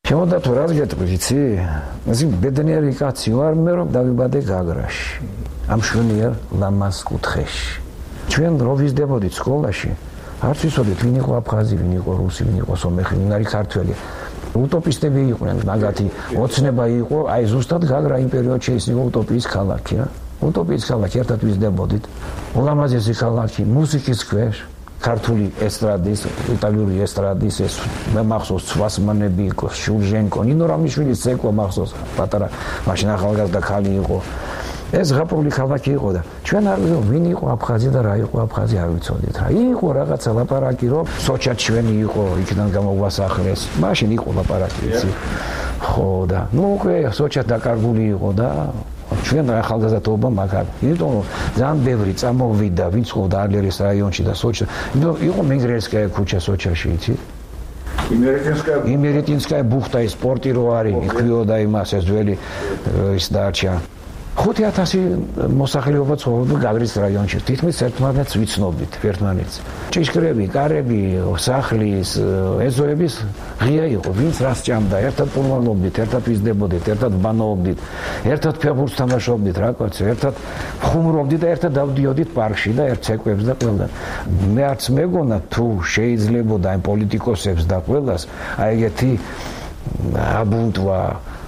შემოდა თუ რას გეტყვი, იცი? ეს ბედნიერი კაცი ვარ მე რომ დავიბადე გაგრაში. ამ შვენიერ ლამას კუთხეში. ჩვენ რო ვიზრდებოდით სკოლაში, არც ვიცოდით ვინ იყო აფხაზი, ვინ იყო რუსი, ვინ იყო სომეხი, ვინ არის ქართველი. უტოპისტები იყვნენ, მაგათი ოცნება იყო, აი ზუსტად გაგრა იმ პერიოდში ის იყო უტოპიის ქალაქი რა. უტოპიის ქალაქი ერთად ვიზრდებოდით. ულამაზესი ქალაქი, მუსიკის ქვეშ, ქართული ესტრადის, იტალიური ესტრადის ეს მე მახსოვს ცვასმანები იყო, შულჟენკო, ნინო რამიშვილის ცეკვა მახსოვს, პატარა მაშინ ახალგაზრდა ქალი იყო. ეს ღაპრული ქალაქი იყო და ჩვენ არ ვიცოდით ვინ იყო აფხაზი და რა იყო აფხაზი არ ვიცოდით რა. იყო რაღაცა ლაპარაკი რომ სოჩად ჩვენი იყო, იქიდან გამოგვასახლეს. მაშინ იყო ლაპარაკი, იცი. ხო და ნუ უკვე სოჩად დაკარგული იყო და ჩვენ ახალგაზრდობა მაგარ. იმიტომ რომ ძალიან ბევრი წამოვიდა, ვინც ხოვდა არლერის რაიონში და სოჩა. იყო მენგრელსკაია ქუჩა სოჩაში, იცი. იმერიტინსკაია იმერიტინსკაია ბუხტა ის სპორტი რო არის, იქვიოდა იმას ეს ძველი ის დარჩა. ხუთი ათასი მოსახლეობა ცხოვრობდა გაგრის რაიონში. თითქმის ერთმანეთს ვიცნობდით, ერთმანეთს. ჭიშკრები, კარები, სახლის, ეზოების ღია იყო, ვინც რას ჭამდა, ერთად პულმანობდით, ერთად ვიზრდებოდით, ერთად ბანაობდით, ერთად ფეხბურთს თამაშობდით, რაკაც, ერთად ხუმრობდით და ერთად დავდიოდით პარკში და ერთ ცეკვებს და ყველა. მე არც მეგონა თუ შეიძლებოდა ამ პოლიტიკოსებს და ყველას აი ეგეთი აბუნტვა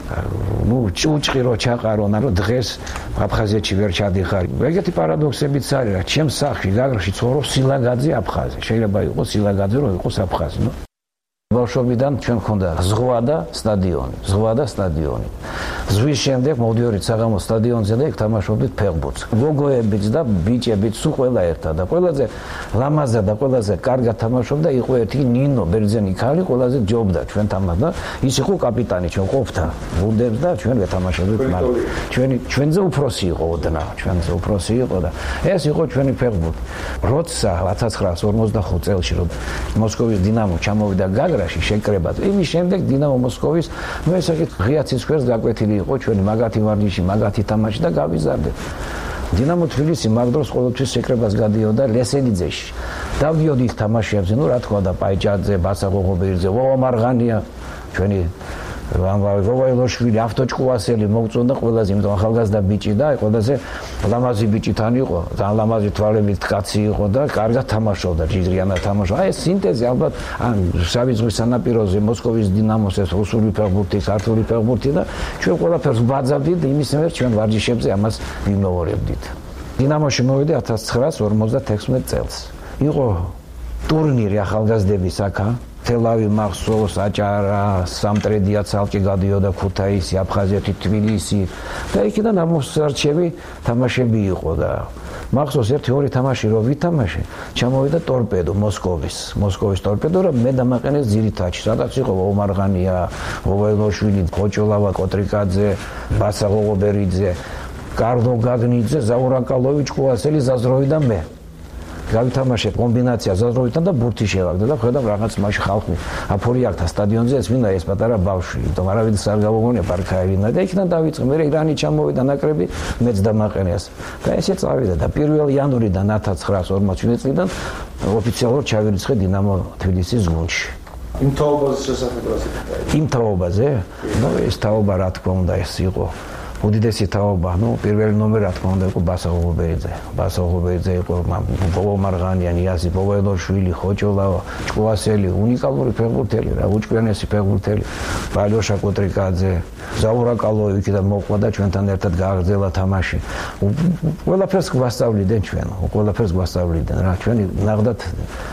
ну ჭუჭყი რო ჩაყარონა რომ დღეს აფხაზეთში ვერ ჩადიხარ. ეგეთი პარადოქსებიც არის რა. ჩემს სახლში გაგრაში ცხოვრობს სილაგაძე აფხაზი. შეიძლება იყოს სილაგაძე რომ იყოს აფხაზი, ნუ. ბავშვობიდან ჩვენ ქონდა ზღვა და სტადიონი, ზღვა და სტადიონი. ზღვის შემდეგ მოვდიოდით საღამოს სტადიონზე და იქ თამაშობდით ფეხბურთს. გოგოებიც და ბიჭებიც სულ ყველა ერთად და ყველაზე ლამაზად და ყველაზე კარგად თამაშობდა იყო ერთი ნინო ბერძენი ქალი, ყველაზე ჯობდა ჩვენ თამაშდა. ის იყო კაპიტანი ჩვენ ყოფთა ვუნდერს და ჩვენ ვეთამაშობდით მაგრამ ჩვენი ჩვენზე უფროსი იყო ოდნა, ჩვენზე უფროსი იყო და ეს იყო ჩვენი ფეხბურთი. როცა ათას ცხრაას ორმოცდახუთ წელში რომ მოსკოვის დინამო ჩამოვიდა გაგრაში შეკრებად. იმის შემდეგ დინამო მოსკოვის ნუ ესე იგი ღია ცისქვერს გაკვეთილი იყო ჩვენი მაგათი ვარჯიში, მაგათი თამაში და გავიზარდეთ. დინამო თბილისი მაგ დროს ყოველთვის შეკრებას გადიოდა ლესელიძეში. დავდიოდი იქ თამაშებზე, ნუ რა თქვა და პაიჭაძე, ბასა ღოღობერძე, ვოვა მარღანია, ჩვენი ამავე ვოვალოშვილი, ავტოჭკუასელი მოგწონდა ყველაზე, იმიტომ ახალგაზრდა ბიჭი და ყველაზე ლამაზი ბიჭი თან იყო, ძალიან ლამაზი თვალებით კაცი იყო და კარგად თამაშობდა, ჯიგრიანად თამაშობდა. აი ეს სინტეზი ალბათ ან შავი ზღვის სანაპიროზე მოსკოვის დინამოს ეს რუსული ფეხბურთი, ქართული ფეხბურთი და ჩვენ ყველაფერს ვაძავდით, იმის მერე ჩვენ ვარჯიშებზე ამას ვიმეორებდით. დინამოში მოვიდა ათას ცხრაას ორმოცდათექვსმეტ წელს. იყო ტურნირი ახალგაზრდების აქა თელავი მახსოვს, აჭარა, სამტრედია ცალკე გადიოდა ქუთაისი, აფხაზეთი, თბილისი და იქიდან ამოსარჩევი თამაშები იყო და მახსოვს ერთი ორი თამაში რო ვითამაშე, ჩამოვიდა ტორპედო მოსკოვის, მოსკოვის ტორპედო და მე დამაყენეს ძირითადში, სადაც იყო ომარღანია, ვოველოშვილი, ხოჭოლავა, კოტრიკაძე, ბასა ღოღობერიძე, კარდო გაგნიძე, ზაურაკალოვი, ჭკუასელი, ზაზროვი და მე. გავითამაშეთ კომბინაცია ზაზროვიდან და ბურთი შევაგდა და ხედავ რაღაც მაშინ ხალხი აფორი აქ და სტადიონზე ეს მინდა ეს პატარა ბავშვი, იმიტომ არავითარ არ გავუგონია პარკაევინა და იქიდან დავიწყე. მე ირანი ჩამოვიდა ნაკრები, მეც დამაყენეს. და ესე წავიდა და პირველი იანვრიდან ათას ცხრაას ორმოცდაშვიდ წლიდან ოფიციალურად ჩავირიცხე დინამო თბილისის გუნდში. იმ თაობაზე შესაძლოა. იმ თაობაზე? ნუ ეს თაობა რა თქმა უნდა ეს იყო. უდიდესი თაობა, ნუ პირველი ნომერი რა თქმა უნდა იყო ბასა ღოღობერიძე. ბასა ღოღობერიძე იყო ბობო მარღანია, ნიაზი ბობოელოშვილი, ხოჭოლავა, ჭკუასელი, უნიკალური ფეხბურთელი რა, უჭკვიანესი ფეხბურთელი. ბალოშა კოტრიკაძე, ზაურაკალოვი იქიდან მოყვა და ჩვენთან ერთად გააგრძელა თამაში. ყველაფერს გვასწავლიდნენ ჩვენ, ყველაფერს გვასწავლიდნენ რა, ჩვენი ნახდათ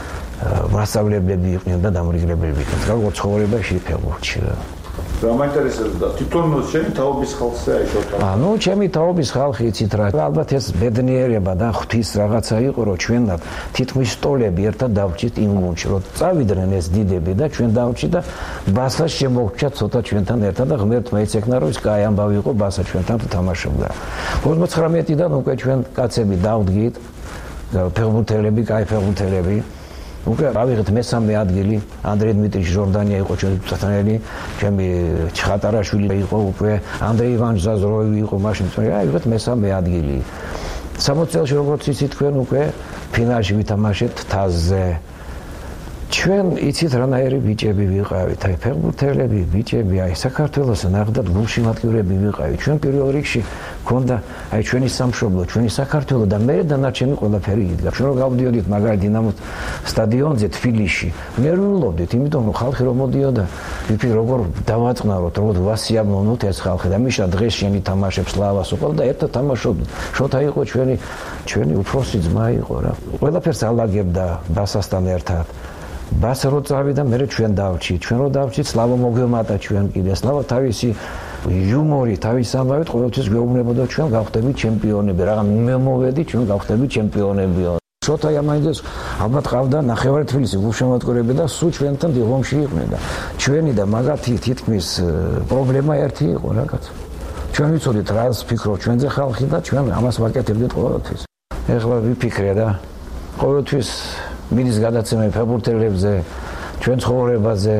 მასწავლებლები იყვნენ და დამრიგებლები იყვნენ. როგორ ცხოვრებაში ფეხბურთში რა. რა მაინტერესებდა თვითონ შენი თაობის ხალხზე აიშოთა? ანუ ჩემი თაობის ხალხი იცით რა, ალბათ ეს ბედნიერება და ღვთის რაღაცა იყო, რომ ჩვენად თითქმის სტოლები ერთად დავჭით იმ გუნდში, რომ წავიდნენ ეს დიდები და ჩვენ დავჭით და ბასას შემოგვრჩა ცოტა ჩვენთან ერთად და ღმერთმა იცექნა, რომ ის კაი ამბავი იყო, ბასა ჩვენთან თამაშობდა. ოცდაცხრამეტიდან უკვე ჩვენ კაცები დავდგით, ფეხბურთელები, კაი ფეხბურთელები. უკვე ავიღეთ მესამე ადგილი, ანდრეი დმიტრიჩ ჟორდანია იყო ჩვენი წათანელი, ჩემი ჩხატარაშვილი იყო უკვე, ანდრეი ივან ზაზროვი იყო მაშინ, ავიღეთ მესამე ადგილი. სამოცი წელში როგორც იცით თქვენ უკვე ფინალში ვითამაშეთ თასზე. ჩვენ იცით რანაირი ბიჭები ვიყავით, აი ფეხბურთელები, ბიჭები, აი საქართველოს ნახდათ გულშემატკივრები ვიყავით. ჩვენ პირველ რიგში გქონდა აი ჩვენი სამშობლო, ჩვენი საქართველო და მე დანარჩენი ყველაფერი იდგა. ჩვენ რო გავდიოდით მაგარი დინამოს სტადიონზე თბილისში, მე ვლობდით, იმიტომ რომ ხალხი რომ მოდიოდა, ვიფიქრე როგორ დავაწყნაროთ, როგორ ვასიამოვნოთ ეს ხალხი და მიშა დღეს შენი თამაშებს ლავას უყოლ და ერთად თამაშობ. შოთა იყო ჩვენი ჩვენი უფროსი ძმა იყო რა. ყველაფერს ალაგებდა ბასასთან ერთად. ბასა რო წავიდა, მე ჩვენ დავჭით, ჩვენ რო დავჭით, სლავა მოგვემატა ჩვენ კიდე. სლავა თავისი იუმორი, თავის ამბავით ყოველთვის გვეუბნებოდა ჩვენ გავხდებით ჩემპიონები. რაღა მე მოვედი, ჩვენ გავხდებით ჩემპიონები. შოთა ამაინდეს ალბათ ყავდა ნახევარი თბილისი გულშემატკივრები და სულ ჩვენთან დიღომში იყვნენ და ჩვენი და მაგათი თითქმის პრობლემა ერთი იყო რა კაცო. ჩვენ ვიცოდით რას ფიქრობ ჩვენზე ხალხი და ჩვენ ამას ვაკეთებდით ყოველთვის. ეხლა ვიფიქრე და ყოველთვის მიდის გადაცემა ფეხბურთელებზე, ჩვენ ცხოვრებაზე,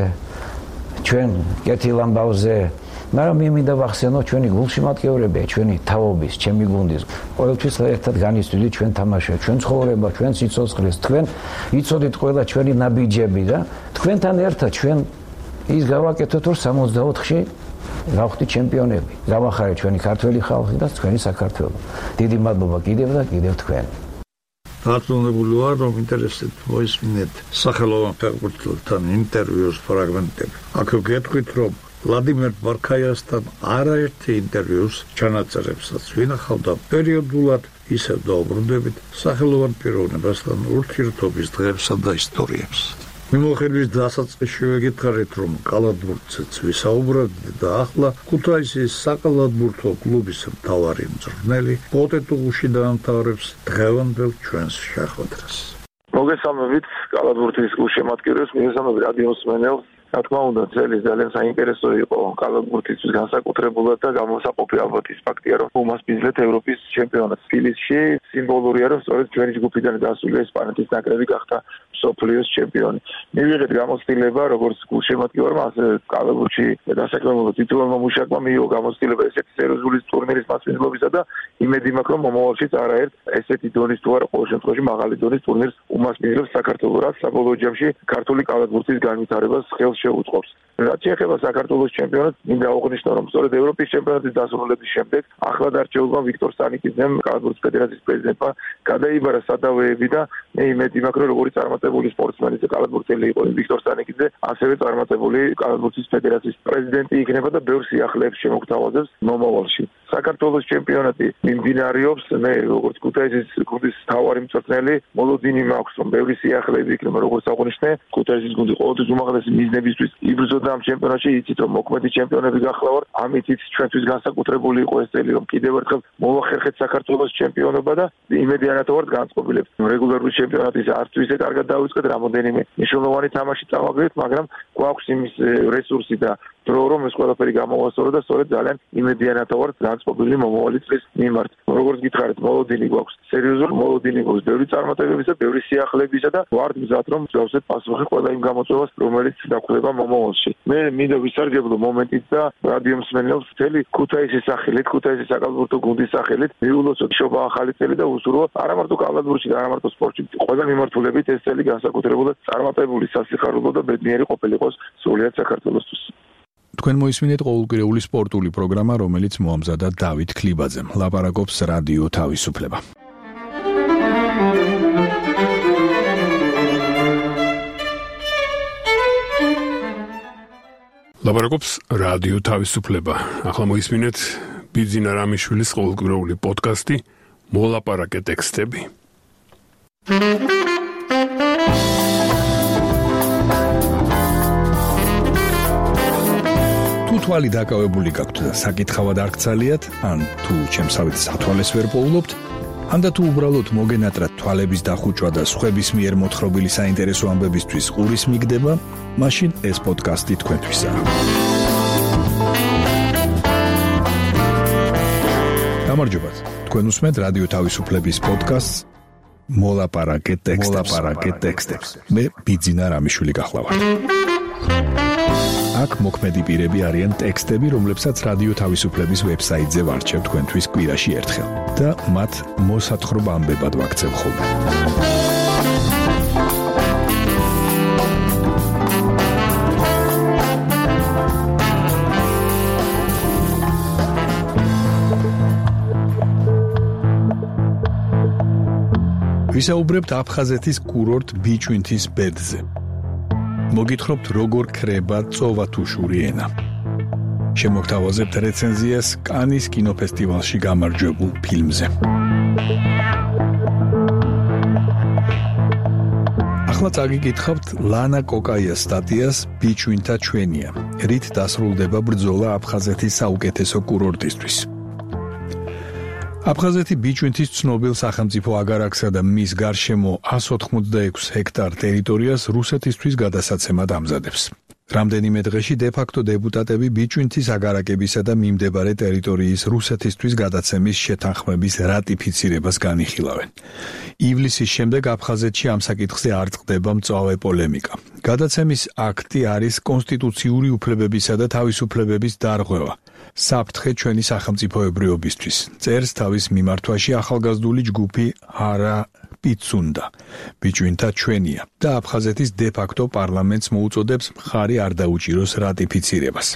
ჩვენ კეთილ ამბავზე, მაგრამ მე მინდა ვახსენო ჩვენი გულშემატკივრები, ჩვენი თაობის, ჩემი გუნდის. ყოველთვის ერთად განისვილი ჩვენ თამაშია, ჩვენ ცხოვრება, ჩვენ სიცოცხლეს, თქვენ იცოდით ყველა ჩვენი ნაბიჯები და თქვენთან ერთად ჩვენ ის გავაკეთოთ, რომ სამოცდაოთხში გავხდით ჩემპიონები. გავახარეთ ჩვენი ქართველი ხალხი და ჩვენი საქართველო. დიდი მადლობა კიდევ და კიდევ თქვენ. დარწმუნებული ვარ, რომ ინტერესით მოისმინეთ სახელოვან ფეხბურთელთან ინტერვიუს ფრაგმენტები. აქ გეტყვით, რომ ვლადიმერ ბარქაიასთან არაერთი ინტერვიუს ჩანაწერებსაც ვინახავდა პერიოდულად, ისევ დაუბრუნდებით სახელოვან პიროვნებასთან ურთიერთობის დღეებსა და ისტორიებს. მიმოხილვის დასაწყისში ვეკითხარით, რომ კალათბურთზეც ვისაუბრებთ და ახლა ქუთაისის საკალათბურთო კლუბის მთავარი მწვრთნელი პოტეტუღუში დაამთავრებს დღევანდელ ჩვენს შეხვედრას. მოგესალმებით კალათბურთის გულშემატკივრებს, მოგესალმებით რადიო მსმენელს. რა თქმა უნდა, ძელი ძალიან საინტერესო იყო კალათბურთისთვის განსაკუთრებულად და გამოსაყოფი ალბათ ის ფაქტია, რომ უმასპინძლეთ ევროპის ჩემპიონატს თბილისში. სიმბოლურია, რომ სწორედ ჩვენი ჯგუფიდან დასული ესპანეთის ნაკრები გახდა მსოფლიოს ჩემპიონი. მივიღეთ გამოცდილება, როგორც გულშემატკივრმა, ასე კალათბურთში დასაქმებულმა თითოეულმა მუშაკმა მიიღო გამოცდილება ესეთი სერიოზული ტურნირის მასპინძლობისა და იმედი მაქვს, რომ მომავალშიც არაერთ ესეთი დონის თუ არა, ყოველ შემთხვევაში მაღალი დონის ტურნირს უმასპინძლებს საქართველოს, რაც საბოლოო ჯამში ქართული კალათბურთის განვითარებას ხელს შეუწყობს. რაც შეეხება საქართველოს ჩემპიონატს, მინდა აღვნიშნო, რომ სწორედ ევროპის ჩემპიონატის დასრულების შემდეგ ახლად არჩეულმა ვიქტორ სტანიკიძემ, კალათბურთის ფედერაციის პრეზიდენტმა, გადაიბარა სადავეები და მე იმედი მაქვს, რომ როგორც წარმატებული სპორტსმენი და კალათბურთელი იყო ვიქტორ სტანიკიძე, ასევე წარმატებული კალათბურთის ფედერაციის პრეზიდენტი იქნება და ბევრ სიახლეებს შემოგთავაზებს მომავალში. საქართველოს ჩემპიონატი მიმდინარეობს, მე როგორც ქუთაისის გუნდის მთავარი მწვრთნელი, მოლოდინი მაქვს, რომ ბევრი სიახლეები იქნება, როგორც აღვნიშნე, ქუთაისის გუნდი ყოველთვის უმაღლესი მიზნებისთვის იბრძოდა ამ ჩემპიონატში, იცით რომ მოქმედი ჩემპიონები გახლავართ, ამიტიც ჩვენთვის განსაკუთრებული იყო ეს წელი, რომ კიდევ ერთხელ მოვახერხეთ საქართველოს ჩემპიონობა და იმედიანად ვართ განწყობილებს. რეგულარული ჩემპიონატის არც ისე კარგად დავიწყეთ, რამოდენიმე მნიშვნელოვანი თამაში წავაგდეთ, მაგრამ გვაქვს იმის რესურსი და დრო, რომ ეს ყველაფერი გამოვასწორო და სწორედ ძალიან იმედიანად ვართ განწყობილი მომავალი წლის მიმართ. როგორც გითხარით, მოლოდინი გვაქვს სერიოზული, მოლოდინი გვაქვს ბევრი წარმატებებისა, ბევრი სიახლეებისა და ვართ მზად, რომ გავსეთ პასუხი ყველა იმ გამოწვევას, რომელიც დაგვხვდება მომავალში. მე მინდა ვისარგებლო მომენტით და რადიო მსმენელს მთელი ქუთაისის სახელით, ქუთაისის საკალათბურთო გუნდის სახელით მიულოცოთ შობა ახალი წელი და უსურვო არა მარტო კალათბურთში და არა მარტო სპორტში, ყველა მიმართულებით ეს წელი განსაკუთრებულად წარმატებული, სასიხარულო და ბედნიერი ყოფილიყოს სრულიად საქართველოსთვის. თქვენ მოისმინეთ ყოველკვირეული სპორტული პროგრამა, რომელიც მოამზადა დავით ქლიბაძემ. ლაპარაკობს რადიო თავისუფლება. ლაპარაკობს რადიო თავისუფლება. ახლა მოისმინეთ ბიძინა რამიშვილის ყოველკვირეული პოდკასტი მოლაპარაკე ტექსტები. თვალი დაკავებული გაქვთ და საკითხავად არ გცალიათ, ან თუ ჩემსავით სათვალეს ვერ პოულობთ, ან და თუ უბრალოდ მოგენატრათ თვალების დახუჭვა და სხვების მიერ მოთხრობილი საინტერესო ამბებისთვის ყურის მიგდება, მაშინ ეს პოდკასტი თქვენთვისაა. გამარჯობათ. თქვენ უსმენთ რადიო თავისუფლების პოდკასტს მოლაპარაკე ტექსტებს. მოლაპარაკე ტექსტებს. მე ბიძინა რამიშვილი გახლავართ. აქ მოქმედი პირები არიან ტექსტები, რომლებსაც რადიო თავისუფლების ვებსაიტზე ვარჩევ თქვენთვის კვირაში ერთხელ და მათ მოსათხრობა ამბებად ვაქცევ ხოლმე. ვისაუბრებთ აფხაზეთის კურორტ ბიჭვინთის ბედზე. მოგითხრობთ როგორ ქრება წოვათუშური ენა. შემოგთავაზებთ რეცენზიას კანის კინოფესტივალში გამარჯვებულ ფილმზე. ახლა წაგიკითხავთ ლანა კოკაიას სტატიას ბიჭვინთა ჩვენია, რით დასრულდება ბრძოლა აფხაზეთის საუკეთესო კურორტისთვის. აფხაზეთი ბიჭვინთის ცნობილ სახელმწიფო აგარაკსა და მის გარშემო εκατს ოთხმოცდაექვსი ჰექტარ ტერიტორიას რუსეთისთვის გადასაცემად ამზადებს. რამდენიმე დღეში დე-ფაქტო დეპუტატები ბიჭვინთის აგარაკებისა და მიმდებარე ტერიტორიის რუსეთისთვის გადაცემის შეთანხმების რატიფიცირებას განიხილავენ. ივლისის შემდეგ აფხაზეთში ამ საკითხზე არ წყდება მწვავე პოლემიკა. გადაცემის აქტი არის კონსტიტუციური უფლებებისა და თავისუფლებების დარღვევა. საფრთხე ჩვენი სახელმწიფოებრიობისთვის. წერს თავის მიმართვაში ახალგაზრდული ჯგუფი არა პიცუნდა. ბიჭვინთა ჩვენია და აფხაზეთის დე-ფაქტო პარლამენტს მოუწოდებს მხარი არ დაუჭიროს რატიფიცირებას.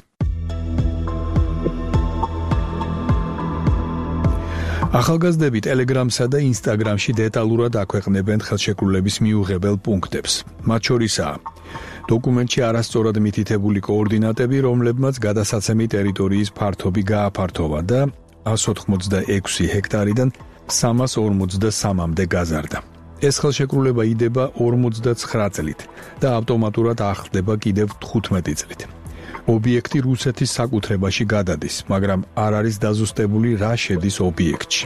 ახალგაზრდები ტელეგრამსა და ინსტაგრამში დეტალურად აქვეყნებენ ხელშეკრულების მიუღებელ პუნქტებს. მათ შორისაა დოკუმენტში არასწორად მითითებული კოორდინატები, რომლებმაც გადასაცემი ტერიტორიის ფართობი გააფართოვა და εκατს ოთხმოცდაექვსი ჰექტარიდან სამას ორმოცდასამამდე გაზარდა. ეს ხელშეკრულება იდება ორმოცდაცხრა წლით და ავტომატურად ახლდება კიდევ თხუთმეტი წლით. ობიექტი რუსეთის საკუთრებაში გადადის, მაგრამ არ არის დაზუსტებული რა შედის ობიექტში.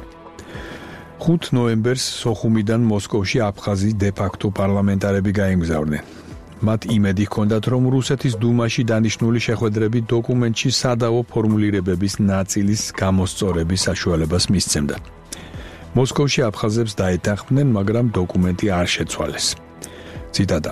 ხუთი ნოემბერს სოხუმიდან მოსკოვში აფხაზის დე-ფაქტო პარლამენტარები გაემგზავრნენ. მათ იმედი ჰქონდათ, რომ რუსეთის დუმაში დანიშნული შეხვედრები დოკუმენტში სადავო ფორმულირებების ნაწილის გამოსწორების საშუალებას მისცემდა. მოსკოვში აფხაზებს დაეთანხმდნენ, მაგრამ დოკუმენტი არ შეცვალეს. ციტატა: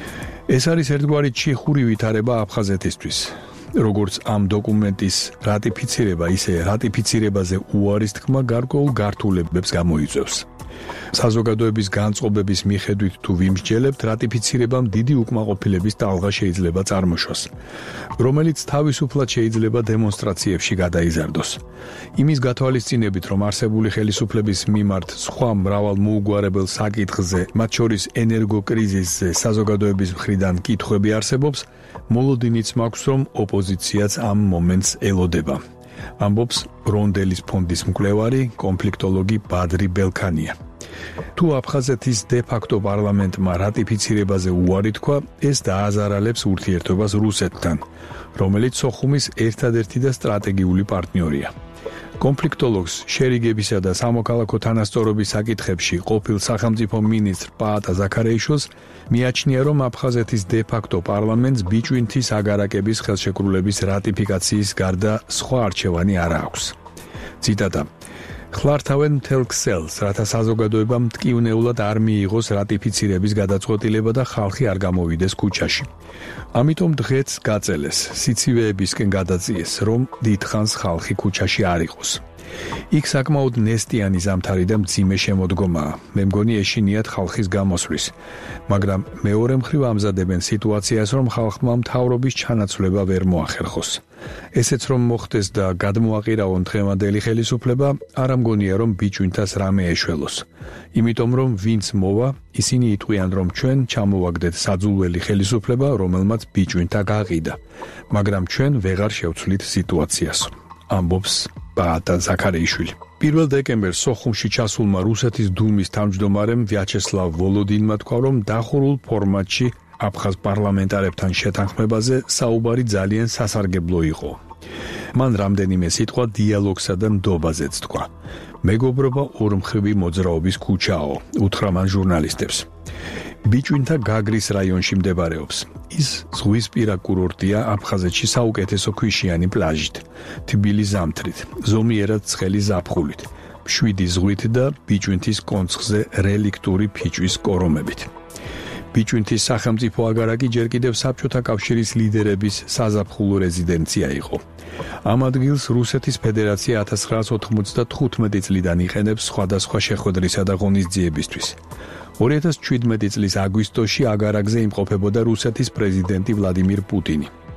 ეს არის ერთგვარი ჩიხური ვითარება აფხაზეთისთვის. როგორც ამ დოკუმენტის რატიფიცირება, ისე რატიფიცირებაზე უარის თქმა გარკვეულ გართულებებს გამოიწვევს. საზოგადოების განწყობების მიხედვით თუ ვიმსჯელებთ, რატიფიცირებამ დიდი უკმაყოფილების ტალღა შეიძლება წარმოშვას, რომელიც თავისუფლად შეიძლება დემონსტრაციებში გადაიზარდოს. იმის გათვალისწინებით, რომ არსებული ხელისუფლების მიმართ სხვა მრავალ მოუგვარებელ საკითხზე, მათ შორის ენერგოკრიზისზე, საზოგადოების მხრიდან კითხვები არსებობს, მოლოდინიც მაქვს, რომ ოპოზიციაც ამ მომენტს ელოდება. ამბობს ბრონდელის ფონდის მკვლევარი, კონფლიქტოლოგი ბადრი ბელქანია. თუ აფხაზეთის დე-ფაქტო პარლამენტმა რატიფიცირებაზე უარი თქვა, ეს დააზარალებს ურთიერთობას რუსეთთან, რომელიც სოხუმის ერთადერთი და სტრატეგიული პარტნიორია. კონფლიქტოლოგს შერიგებისა და სამოქალაქო თანასწორობის საკითხებში ყოფილ სახელმწიფო მინისტრ პაატა ზაქარეიშვილს მიაჩნია, რომ აფხაზეთის დე-ფაქტო პარლამენტს ბიჭვინთის აგარაკების ხელშეკრულების რატიფიკაციის გარდა სხვა არჩევანი არ აქვს. ციტატა: ხლართავენ მთელ ქსელს, რათა საზოგადოებამ მტკივნეულად არ მიიღოს რატიფიცირების გადაწყვეტილება და ხალხი არ გამოვიდეს ქუჩაში. ამიტომ დღეც გაწელეს, სიცივეებისკენ გადაწიეს, რომ დიდხანს ხალხი ქუჩაში არ იყოს. იქ საკმაოდ ნესტიანი ზამთარი და მძიმე შემოდგომაა. მე მგონი ეშინიათ ხალხის გამოსვლის, მაგრამ მეორე მხრივ ამზადებენ სიტუაციას, რომ ხალხმა მთავრობის ჩანაცვლება ვერ მოახერხოს. ესეც რომ მოხდეს და გადმოაყირაონ დღევანდელი ხელისუფლება, არ ამგონია, რომ ბიჭვინთას რამე ეშველოს. იმიტომ რომ ვინც მოვა, ისინი იტყვიან, რომ ჩვენ ჩამოვაგდეთ საძულველი ხელისუფლება, რომელმაც ბიჭვინთა გაყიდა, მაგრამ ჩვენ ვეღარ შევცვლით სიტუაციას. ამბობს პაატა ზაქარეიშვილი. პირველ დეკემბერს სოხუმში ჩასულმა რუსეთის დუმის თავმჯდომარემ ვიაჩესლავ ვოლოდინმა თქვა, რომ დახურულ ფორმატში აფხაზ პარლამენტარებთან შეთანხმებაზე საუბარი ძალიან სასარგებლო იყო. მან რამდენიმე სიტყვა დიალოგსა და ნდობაზეც თქვა. მეგობრობა ორმხრივი მოძრაობის ქუჩაო, უთხრა მან ჟურნალისტებს. ბიჭვინთა გაგრის რაიონში მდებარეობს. ის ზღვისპირა კურორტია აფხაზეთში საუკეთესო ქვიშიანი პლაჟით, თბილი ზამთრით, ზომიერად ცხელი ზაფხულით, მშვიდი ზღვით და ბიჭვინთის კონცხზე რელიქტური ფიჭვის კორომებით. ბიჭვინთის სახელმწიფო აგარაკი ჯერ კიდევ საბჭოთა კავშირის ლიდერების საზაფხულო რეზიდენცია იყო. ამ ადგილს რუსეთის ფედერაცია ათას ცხრაას ოთხმოცდათხუთმეტი წლიდან იყენებს სხვადასხვა შეხვედრისა და ღონისძიებისთვის. ორი ათას ჩვიდმეტი წლის აგვისტოში აგარაკზე იმყოფებოდა რუსეთის პრეზიდენტი ვლადიმირ პუტინი.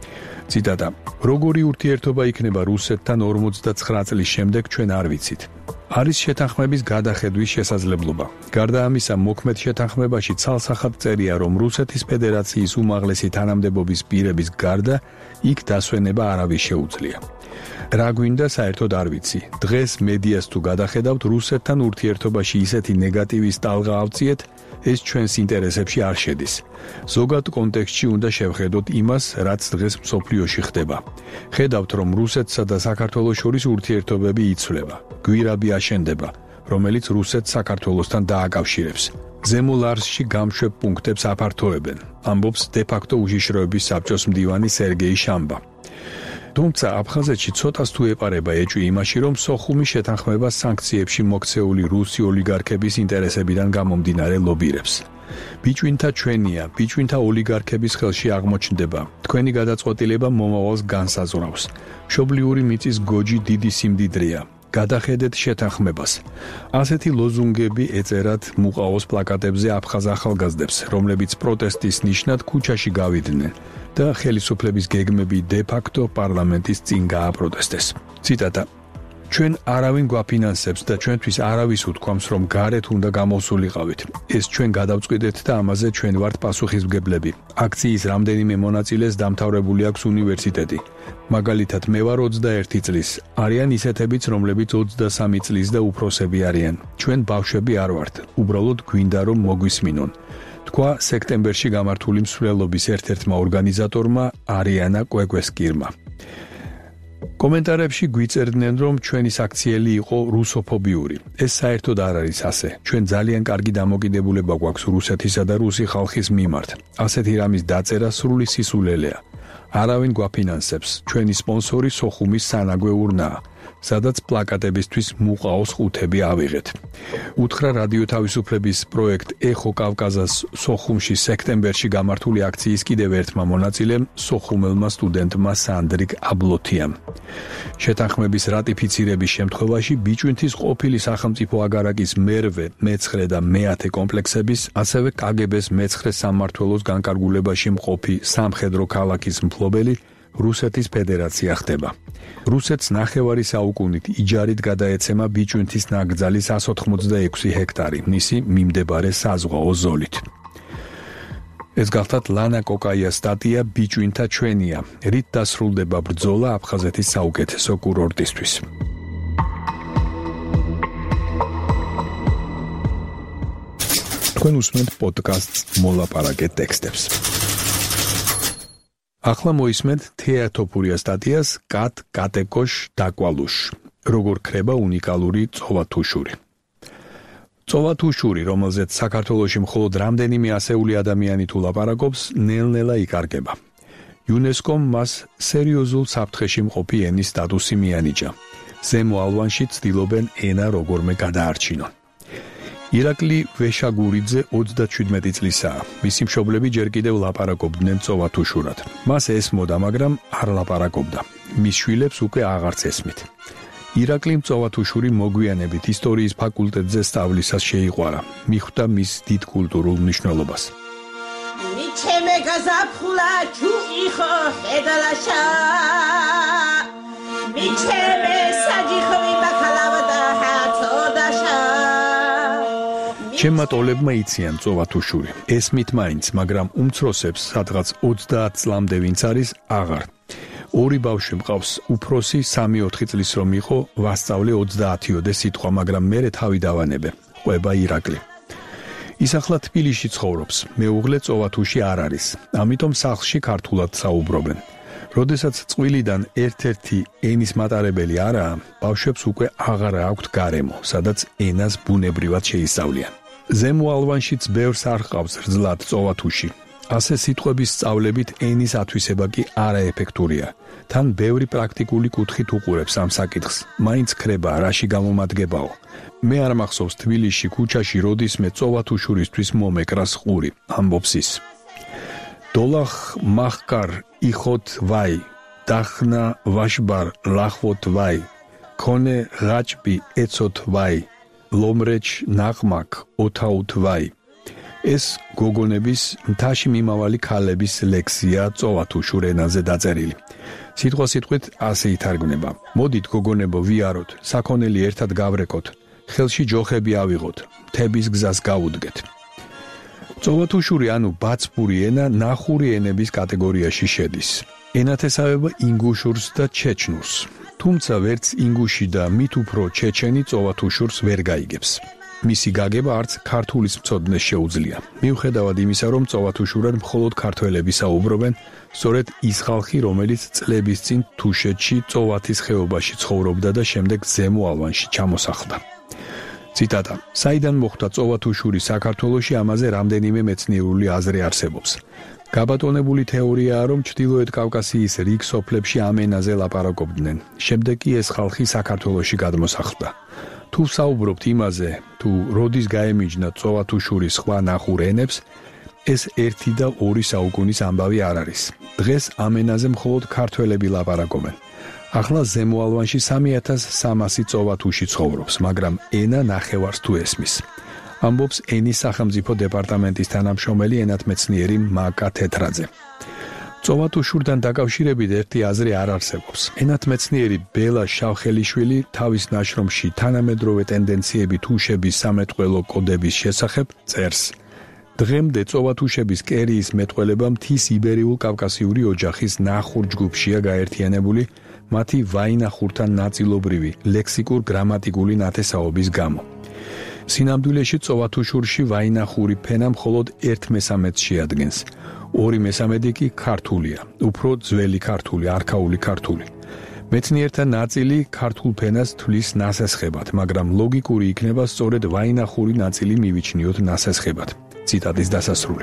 ციტატა: როგორი ურთიერთობა იქნება რუსეთთან ორმოცდაცხრა წლის შემდეგ ჩვენ არ ვიცით. არის შეთანხმების გადახედვის შესაძლებლობა. გარდა ამისა, მოქმედ შეთანხმებაში ცალსახად წერია, რომ რუსეთის ფედერაციის უმაღლესი თანამდებობის პირების გარდა იქ დასვენება არავის შეუძლია. რა გვინდა საერთოდ არ ვიცი. დღეს მედიას თუ გადახედავთ, რუსეთთან ურთიერთობაში ისეთი ნეგატივის ტალღა ავწიეთ, ეს ჩვენს ინტერესებში არ შედის. ზოგად კონტექსტში უნდა შევხედოთ იმას, რაც დღეს მსოფლიოში ხდება. ხედავთ, რომ რუსეთსა და საქართველოს შორის ურთიერთობები იცვლება. გვირაბი აშენდება, რომელიც რუსეთს საქართველოსთან დააკავშირებს. ზემო ლარსში გამშვებ პუნქტებს აფართოებენ, ამბობს დე-ფაქტო უშიშროების საბჭოს მდივანი სერგეი შამბა. თუმცა აფხაზეთში ცოტას თუ ეპარება ეჭვი იმაში, რომ სოხუმის შეთანხმება სანქციებში მოქცეული რუსი ოლიგარქების ინტერესებიდან გამომდინარე ლობირებს. ბიჭვინთა ჩვენია, ბიჭვინთა ოლიგარქების ხელში აღმოჩნდება. თქვენი გადაწყვეტილება მომავალს განსაზღვრავს. მშობლიური მიწის გოჯი დიდი სიმდიდრეა. გადახედეთ შეთანხმებას. ასეთი ლოზუნგები ეწერათ მუყაოს პლაკატებზე აფხაზ ახალგაზრდებს, რომლებიც პროტესტის ნიშნად ქუჩაში გავიდნენ და ხელისუფლების გეგმები დე-ფაქტო პარლამენტის წინ გააპროტესტეს. ციტატა: ჩვენ არავინ გვაფინანსებს და ჩვენთვის არავის უთქვამს, რომ გარეთ უნდა გამოსულიყავით. ეს ჩვენ გადავწყვიტეთ და ამაზე ჩვენ ვართ პასუხისმგებლები. აქციის რამდენიმე მონაწილეს დამთავრებული აქვს უნივერსიტეტი. მაგალითად, მე ვარ ოცდაერთი წლის. არიან ისეთებიც, რომლებიც ოცდასამი წლის და უფროსები არიან. ჩვენ ბავშვები არ ვართ. უბრალოდ გვინდა რომ მოგვისმინონ. თქვა სექტემბერში გამართული მსვლელობის ერთ-ერთმა ორგანიზატორმა არიანა კვეკვესკირმა. კომენტარებში გვიწერდნენ, რომ ჩვენი საქციელი იყო რუსოფობიური. ეს საერთოდ არ არის ასე. ჩვენ ძალიან კარგი დამოკიდებულება გვაქვს რუსეთისა და რუსი ხალხის მიმართ. ასეთი რამის დაწერა სრული სისულელეა. არავინ გვაფინანსებს. ჩვენი სპონსორი სოხუმის სანაგვე ურნაა, სადაც პლაკატებისთვის მუყაოს ყუთები ავიღეთ. უთხრა რადიო თავისუფლების პროექტ ეხო კავკაზას სოხუმში სექტემბერში გამართული აქციის კიდევ ერთმა მონაწილემ, სოხუმელმა სტუდენტმა სანდრიკ აბლოთიამ. შეთანხმების რატიფიცირების შემთხვევაში ბიჭვინთის ყოფილი სახელმწიფო აგარაკის მერვე, მეცხრე და მეათე კომპლექსების, ასევე კაგებეს მეცხრე სამმართველოს განკარგულებაში მყოფი სამხედრო ქალაქის მფლობელი რუსეთის ფედერაცია ხდება. რუსეთს ნახევარი საუკუნით იჯარით გადაეცემა ბიჭვინთის ნაკრძალის εκατს ოთხმოცდაექვსი ჰექტარი, მისი მიმდებარე საზღვაო ზოლით. ეს გახლავთ ლანა კოკაიას სტატია ბიჭვინთა ჩვენია, რით დასრულდება ბრძოლა აფხაზეთის საუკეთესო კურორტისთვის. თქვენ უსმენთ პოდკასტს მოლაპარაკე ტექსტებს. ახლა მოისმენთ თეატოფურია სტატიას კატ კატეკოშ დაკვალუშ, როგორ ქრება უნიკალური წოვათუშური. წოვათუშური, რომელზეც საქართველოში მხოლოდ რამდენიმე ასეული ადამიანი თუ ლაპარაკობს, ნელ-ნელა იკარგება. იუნესკომ მას სერიოზულ საფრთხეში მყოფი ენის სტატუსი მიანიჭა. ზემო ალვანში ცდილობენ ენა როგორმე გადაარჩინონ. ირაკლი ვეშაგურიძე ოცდაჩვიდმეტი წლისაა. მისი მშობლები ჯერ კიდევ ლაპარაკობდნენ წოვათუშურად. მას ესმოდა, მაგრამ არ ლაპარაკობდა. მის შვილებს უკვე აღარც ესმით. ირაკლი წოვათუშური მოგვიანებით ისტორიის ფაკულტეტზე სწავლისას შეიყვარა. მიხვდა მის დიდ კულტურულ მნიშვნელობას. მიჩემე გაზაფხულა ჩუიხო ხედალაშა მიჩემე საჯიხოვი ბაქალავდა ჰაცოდაშა ჩემმა ტოლებმა იციან წოვათუშური. ესმით მაინც, მაგრამ უმცროსებს სადღაც ოცდაათ წლამდე ვინც არის, აღარ. ორი ბავშვი მყავს, უფროსი სამი-ოთხი წლის რომ იყო, ვასწავლე ოცდაათიოდე სიტყვა, მაგრამ მერე თავი დავანებე. ყვება ირაკლი. ის ახლა თბილისში ცხოვრობს. მეუღლე წოვათუში არ არის. ამიტომ სახლში ქართულად საუბრობენ. როდესაც წვილიდან ერთ-ერთი ენის მატარებელი არაა, ბავშვებს უკვე აღარ აქვთ გარემო, სადაც ენას ბუნებრივად შეისწავლიან. ზემო ალვანშიც ბევრს არ ჰყავს რძლად წოვათუში. ასე სიტყვების სწავლებით ენის ათვისება კი არაეფექტურია. თან ბევრი პრაქტიკული კუთხით უყურებს ამ საკითხს. მაინც ქრება, რაში გამომადგებაო. მე არ მახსოვს თბილისში ქუჩაში როდისმე წოვათუშურისთვის მომეკრას ყური, ამბობს ის. დოლახ მახკარ იხოთ ვაი, დახნა ვაშბარ ლახვოთ ვაი, ქონე ღაჭბი ეცოთ ვაი, ლომრეჩ ნაღმაკ ოთაუთ ვაი. ეს გოგონების მთაში მიმავალი ქალების ლექსია წოვათუშურ ენაზე დაწერილი. სიტყვა სიტყვით ასე ითარგმნება: მოდით გოგონებო ვიაროთ, საქონელი ერთად გავრეკოთ, ხელში ჯოხები ავიღოთ, მთების გზას გავუდგეთ. წოვათუშური ანუ ბაცბური ენა ნახური ენების კატეგორიაში შედის. ენათესავება ინგუშურს და ჩეჩნურს. თუმცა ვერც ინგუში და მით უფრო ჩეჩენი წოვათუშურს ვერ გაიგებს. მისი გაგება არც ქართულის მცოდნეს შეუძლია. მიუხედავად იმისა, რომ წოვათუშურად მხოლოდ ქართველები საუბრობენ, სწორედ ის ხალხი, რომელიც წლების წინ თუშეთში წოვათის ხეობაში ცხოვრობდა და შემდეგ ზემო ალვანში ჩამოსახლდა. ციტატა: საიდან მოხვდა წოვათუშური საქართველოში, ამაზე რამდენიმე მეცნიერული აზრი არსებობს. გაბატონებული თეორიაა, რომ ჩრდილოეთ კავკასიის რიგ სოფლებში ამ ენაზე ლაპარაკობდნენ. შემდეგ კი ეს ხალხი საქართველოში გადმოსახლდა. თუ საუბრობთ იმაზე, თუ როდის გაემიჯნა წოვათუშურის სხვა ნახურ ენებს, ეს ერთი და ორი საუკუნის ამბავი არ არის. დღეს ამ ენაზე მხოლოდ ქართველები ლაპარაკობენ. ახლა ზემო ალვანში სამი ათას სამასი წოვათუში ცხოვრობს, მაგრამ ენა ნახევარს თუ ესმის. ამბობს ენის სახელმწიფო დეპარტამენტის თანამშრომელი ენათმეცნიერი მაკა თეთრაძე. წოვათუშურთან დაკავშირებით ერთი აზრი არ არსებობს. ენათმეცნიერი ბელა შავხელიშვილი თავის ნაშრომში თანამედროვე ტენდენციები თუშების სამეტყველო კოდების შესახებ წერს: დღემდე წოვათუშების კერიის მეტყველება მთის იბერიულ-კავკასიური ოჯახის ნახურ ჯგუფშია გაერთიანებული მათი ვაინახურთან ნაწილობრივი ლექსიკურ-გრამატიკული ნათესაობის გამო. სინამდვილეში წოვათუშურში ვაინახური ფენა მხოლოდ ერთ მესამედს შეადგენს. ორი მესამედი კი ქართულია, უფრო ძველი ქართული, არქაული ქართული. მეცნიერთა ნაწილი ქართულ ფენას თვლის ნასესხებად, მაგრამ ლოგიკური იქნება სწორედ ვაინახური ნაწილი მივიჩნიოთ ნასესხებად. ციტატის დასასრული.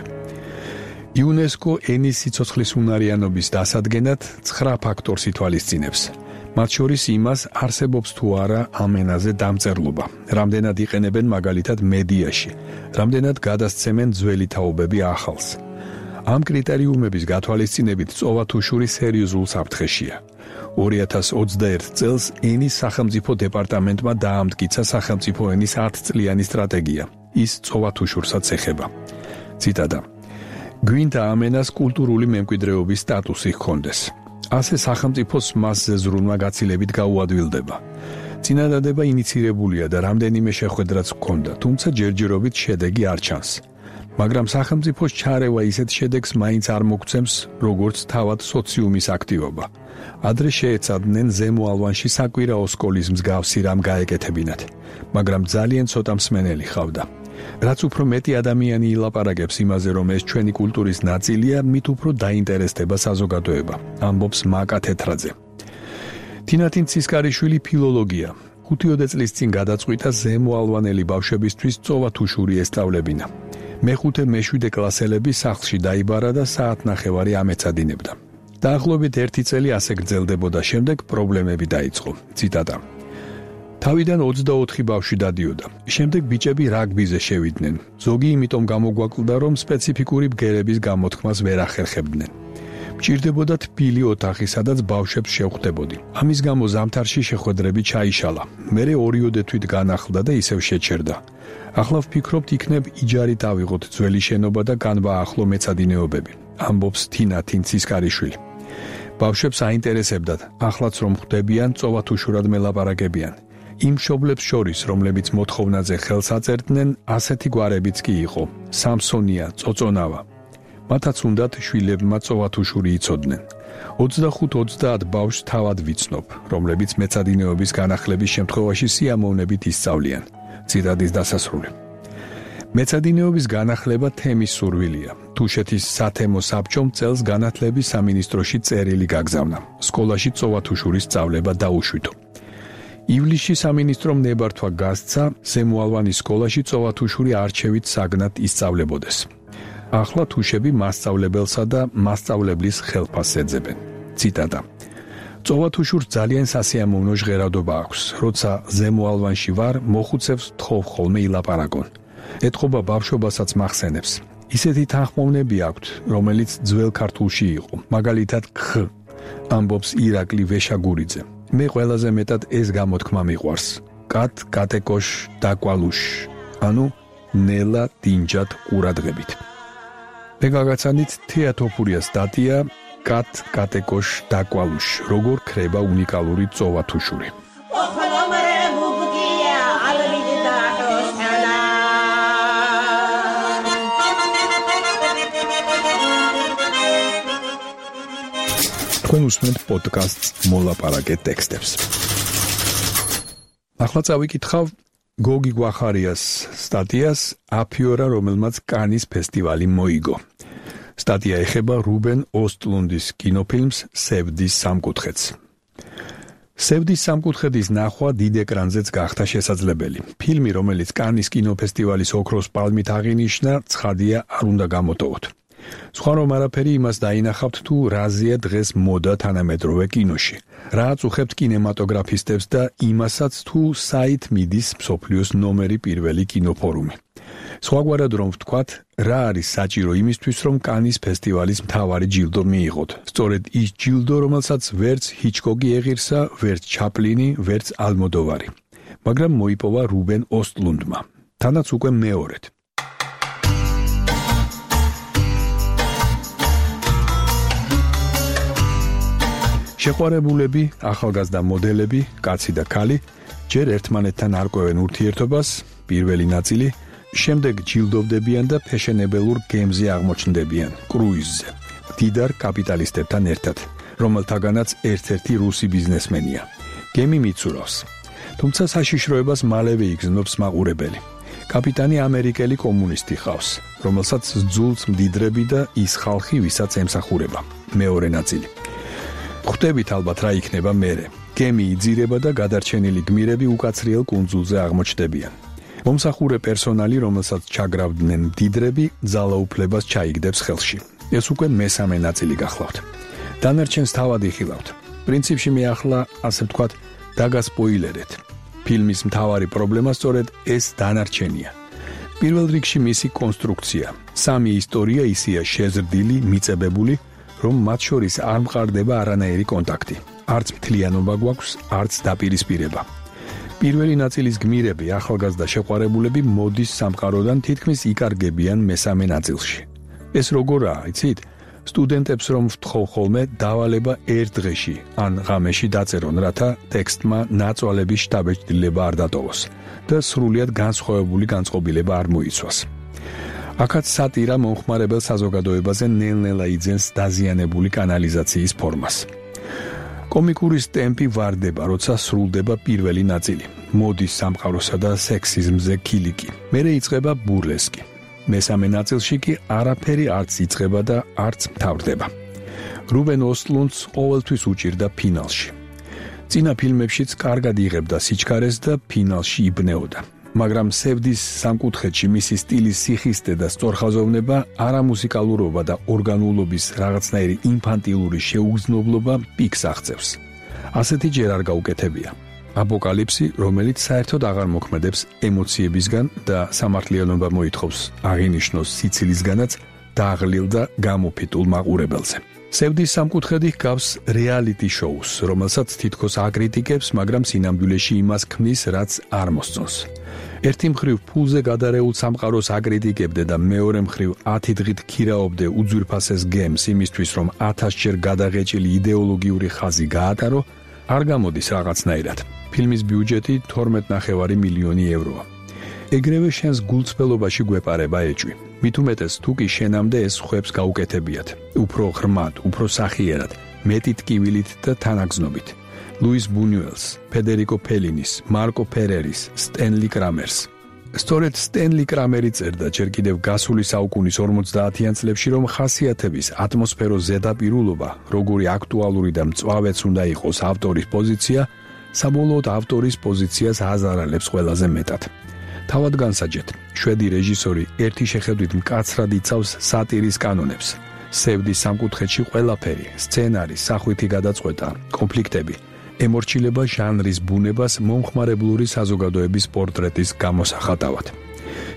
იუნესკო ენის სიცოცხლის უნარიანობის დასადგენად ცხრა ფაქტორს ითვალისწინებს. მათ შორის იმას, არსებობს თუ არა ამ ენაზე დამწერლობა, რამდენად იყენებენ მაგალითად მედიაში, რამდენად გადასცემენ ძველი თაობები ახალს. ამ კრიტერიუმების გათვალისწინებით წოვათუშური სერიოზულ საფრთხეშია. ორი ათას ოცდაერთ წელს ენის სახელმწიფო დეპარტამენტმა დაამტკიცა სახელმწიფო ენის ათწლიანი სტრატეგია. ის წოვათუშურსაც ეხება. ციტატა: გვინდა ამ ენას კულტურული მემკვიდრეობის სტატუსი ჰქონდეს. ასე სახელმწიფოს მასზე ზრუნვა გაცილებით გაუადვილდება. წინადადება ინიცირებულია და რამდენიმე შეხვედრაც ჰქონდა, თუმცა ჯერჯერობით შედეგი არ ჩანს. მაგრამ სახელმწიფოს ჩარევა ისეთ შედეგს მაინც არ მოგცემს, როგორც თავად სოციუმის აქტივობა. ადრე შეეცადნენ ზემო ალვანში საკვირაო სკოლის მსგავსი რამ გაეკეთებინათ, მაგრამ ძალიან ცოტა მსმენელი ხავდა. რაც უფრო მეტი ადამიანი ილაპარაკებს იმაზე, რომ ეს ჩვენი კულტურის ნაწილია, მით უფრო დაინტერესდება საზოგადოება, ამბობს მაკა თეთრაძე. თინათინ ცისკარიშვილი ფილოლოგია. ხუთიოდე წლის წინ გადაწყვიტა ზემო ალვანელი ბავშვებისთვის წოვათუშური ესწავლებინა. მეხუთე მეშვიდე კლასელები სახლში დაიბარა და საათნახევარი ამეცადინებდა. დაახლოებით ერთი წელი ასე გრძელდებოდა, შემდეგ პრობლემები დაიწყო. ციტატა: თავიდან ოცდაოთხი ბავშვი დადიოდა. შემდეგ ბიჭები რაგბიზე შევიდნენ. ზოგი იმიტომ გამოგვაკლდა, რომ სპეციფიკური ბგერების გამოთქმას ვერ ახერხებდნენ. მჭირდებოდა თბილი ოთახი, სადაც ბავშვებს შევხვდებოდი. ამის გამო ზამთარში შეხვედრები ჩაიშალა. მერე ორიოდე თვით განახლდა და ისევ შეჩერდა. ახლა ვფიქრობთ, იქნებ იჯარით ავიღოთ ძველი შენობა და განვაახლო მეცადინეობები, ამბობს თინათინ ცისკარიშვილი. ბავშვებს აინტერესებდათ, ახლაც რომ ხვდებიან, წოვათუშურად მელაპარაკებიან. იმ მშობლებს შორის, რომლებიც მოთხოვნაზე ხელს აწერდნენ, ასეთი გვარებიც კი იყო: სამსონია, წოწონავა. მათაც უნდათ შვილებმა წოვათუშური იცოდნენ. ოცდახუთ ოცდაათ ბავშვს თავად ვიცნობ, რომლებიც მეცადინეობის განახლების შემთხვევაში სიამოვნებით ისწავლიან. ციტატის დასასრული. მეცადინეობის განახლება თემის სურვილია. თუშეთის სათემო საბჭომ წელს განათლების სამინისტროში წერილი გაგზავნა. სკოლაში წოვათუშურის სწავლება დაუშვითო. ივლისში სამინისტრომ ნებართვა გასცა, ზემო ალვანის სკოლაში წოვათუშური არჩევით საგნად ისწავლებოდეს. ახლა თუშები მასწავლებელსა და მასწავლებლის ხელფასს ეძებენ. ციტატა: წოვათუშურს ძალიან სასიამოვნო ჟღერადობა აქვს. როცა ზემო ალვანში ვარ, მოხუცებს თხოვ ხოლმე ილაპარაკონ. ეთყობა ბავშვობასაც მახსენებს. ისეთი თანხმოვნები აქვთ, რომელიც ძველ ქართულში იყო, მაგალითად ქ, ამბობს ირაკლი ვეშაგურიძე. მე ყველაზე მეტად ეს გამოთქმა მიყვარს: კატ კატეკოშ დაკვალუშ, ანუ ნელა დინჯად ყურადღებით. მე გაგაცანით თეატოფურია სტატია კატ კატეკოშ დაკვალუშ როგორ ქრება უნიკალური წოვათუშური. თქვენ უსმენთ პოდკასტს მოლაპარაკე ტექსტებს. ახლა წავიკითხავ გოგი გვახარიას სტატიას აფიორა, რომელმაც კანის ფესტივალი მოიგო. სტატია ეხება რუბენ ოსტლუნდის კინოფილმს სევდის სამკუთხედს. სევდის სამკუთხედის ნახვა დიდ ეკრანზეც გახდა შესაძლებელი. ფილმი, რომელიც კანის კინოფესტივალის ოქროს პალმით აღინიშნა, ცხადია არ უნდა გამოტოვოთ. სხვა რომ არაფერი იმას დაინახავთ თუ რაზეა დღეს მოდა თანამედროვე კინოში. რა აწუხებთ კინემატოგრაფისტებს და იმასაც თუ საით მიდის მსოფლიოს ნომერი პირველი კინოფორუმი. სხვაგვარად რომ ვთქვათ, რა არის საჭირო იმისთვის, რომ კანის ფესტივალის მთავარი ჯილდო მიიღოთ. სწორედ ის ჯილდო, რომელსაც ვერც ჰიჩკოკი ეღირსა, ვერც ჩაპლინი, ვერც ალმოდოვარი. მაგრამ მოიპოვა რუბენ ოსტლუნდმა. თანაც უკვე მეორედ. შეყვარებულები, ახალგაზრდა მოდელები, კაცი და ქალი, ჯერ ერთმანეთთან არკვევენ ურთიერთობას, პირველი ნაწილი, შემდეგ ჯილდოვდებიან და ფეშენებელურ გემზე აღმოჩნდებიან, კრუიზზე, მდიდარ კაპიტალისტებთან ერთად, რომელთაგანაც ერთ-ერთი რუსი ბიზნესმენია. გემი მიცურავს. თუმცა საშიშროებას მალევე იგრძნობს მაყურებელი. კაპიტანი ამერიკელი კომუნისტი ყავს, რომელსაც ძულს მდიდრები და ის ხალხი, ვისაც ემსახურება. მეორე ნაწილი. ხვდებით ალბათ რა იქნება მერე. გემი იძირება და გადარჩენილი გმირები უკაცრიელ კუნძულზე აღმოჩნდებიან. მომსახურე პერსონალი, რომელსაც ჩაგრავდნენ მდიდრები, ძალაუფლებას ჩაიგდებს ხელში. ეს უკვე მესამე ნაწილი გახლავთ. დანარჩენს თავად იხილავთ. პრინციპში მე ახლა, ასე ვთქვათ, დაგასპოილერეთ. ფილმის მთავარი პრობლემა სწორედ ეს დანარჩენია. პირველ რიგში მისი კონსტრუქცია. სამი ისტორია ისეა შეზრდილი, მიწებებული, რომ მათ შორის არ მყარდება არანაირი კონტაქტი. არც მთლიანობა გვაქვს, არც დაპირისპირება. პირველი ნაწილის გმირები, ახალგაზრდა შეყვარებულები მოდის სამყაროდან თითქმის იკარგებიან მესამე ნაწილში. ეს როგორაა, იცით? სტუდენტებს რომ ვთხოვ ხოლმე დავალება ერთ დღეში ან ღამეში დაწერონ, რათა ტექსტმა ნაწვალების შთაბეჭდილება არ დატოვოს და სრულიად განსხვავებული განწყობილება არ მოიცვას. აქაც სატირა მომხმარებელ საზოგადოებაზე ნელ-ნელა იძენს დაზიანებული კანალიზაციის ფორმას. კომიკური ტემპი ვარდება, როცა სრულდება პირველი ნაწილი. მოდის სამყაროსა და სექსიზმზე ქილიკი. მერე იწყება ბურლესკი. მესამე ნაწილში კი არაფერი არც იწყება და არც მთავრდება. რუბენ ოსტლუნდს ყოველთვის უჭირდა ფინალში. წინა ფილმებშიც კარგად იღებდა სიჩქარეს და ფინალში იბნეოდა. მაგრამ სევდის სამკუთხედში მისი სტილის სიხისტე და სწორხაზოვნება, არამუსიკალურობა და ორგანულობის რაღაცნაირი ინფანტილური შეუგრძნობლობა პიკს აღწევს. ასეთი ჯერ არ გაუკეთებია. აპოკალიფსი, რომელიც საერთოდ აღარ მოქმედებს ემოციებისგან და სამართლიანობა მოითხოვს აღინიშნოს სიცილისგანაც დაღლილ და გამოფიტულ მაყურებელზე. სევდის სამკუთხედი ჰგავს რეალიტი შოუს, რომელსაც თითქოს აკრიტიკებს, მაგრამ სინამდვილეში იმას ქმნის, რაც არ მოსწონს. ერთი მხრივ ფულზე გადარეულ სამყაროს აკრიტიკებდე და მეორე მხრივ ათი დღით ქირაობდე უძვირფასეს გემს იმისთვის, რომ ათასჯერ გადაღეჭილი იდეოლოგიური ხაზი გაატარო, არ გამოდის რაღაცნაირად. ფილმის ბიუჯეტი თორმეტ ნახევარი მილიონი ევროა. ეგრევე შენს გულწრფელობაში გვეპარება ეჭვი. მით უმეტეს თუ კი შენამდე ეს ხვებს გაუკეთებიათ. უფრო ღრმად, უფრო სახიერად, მეტი ტკივილით და თანაგზნობით. ლუის ბუნიუელს, ფედერიკო ფელინის, მარკო ფერერის, სტენლი კრამერს. სწორედ სტენლი კრამერი წერდა ჯერ კიდევ გასული საუკუნის ორმოცდაათიან წლებში, რომ ხასიათების ატმოსფეროს ზედაპირულობა, როგორი აქტუალური და მწვავეც უნდა იყოს ავტორის პოზიცია, საბოლოოდ ავტორის პოზიციას აზარალებს ყველაზე მეტად. თავად განსაჯეთ, შვედი რეჟისორი ერთი შეხედვით მკაცრად იცავს სატირის კანონებს. სევდის სამკუთხედში ყველაფერი, სცენარი, სახვითი გადაწყვეტა, კონფლიქტები ემორჩილება ჟანრის ბუნებას მომხმარებლური საზოგადოების პორტრეტის გამოსახატავად.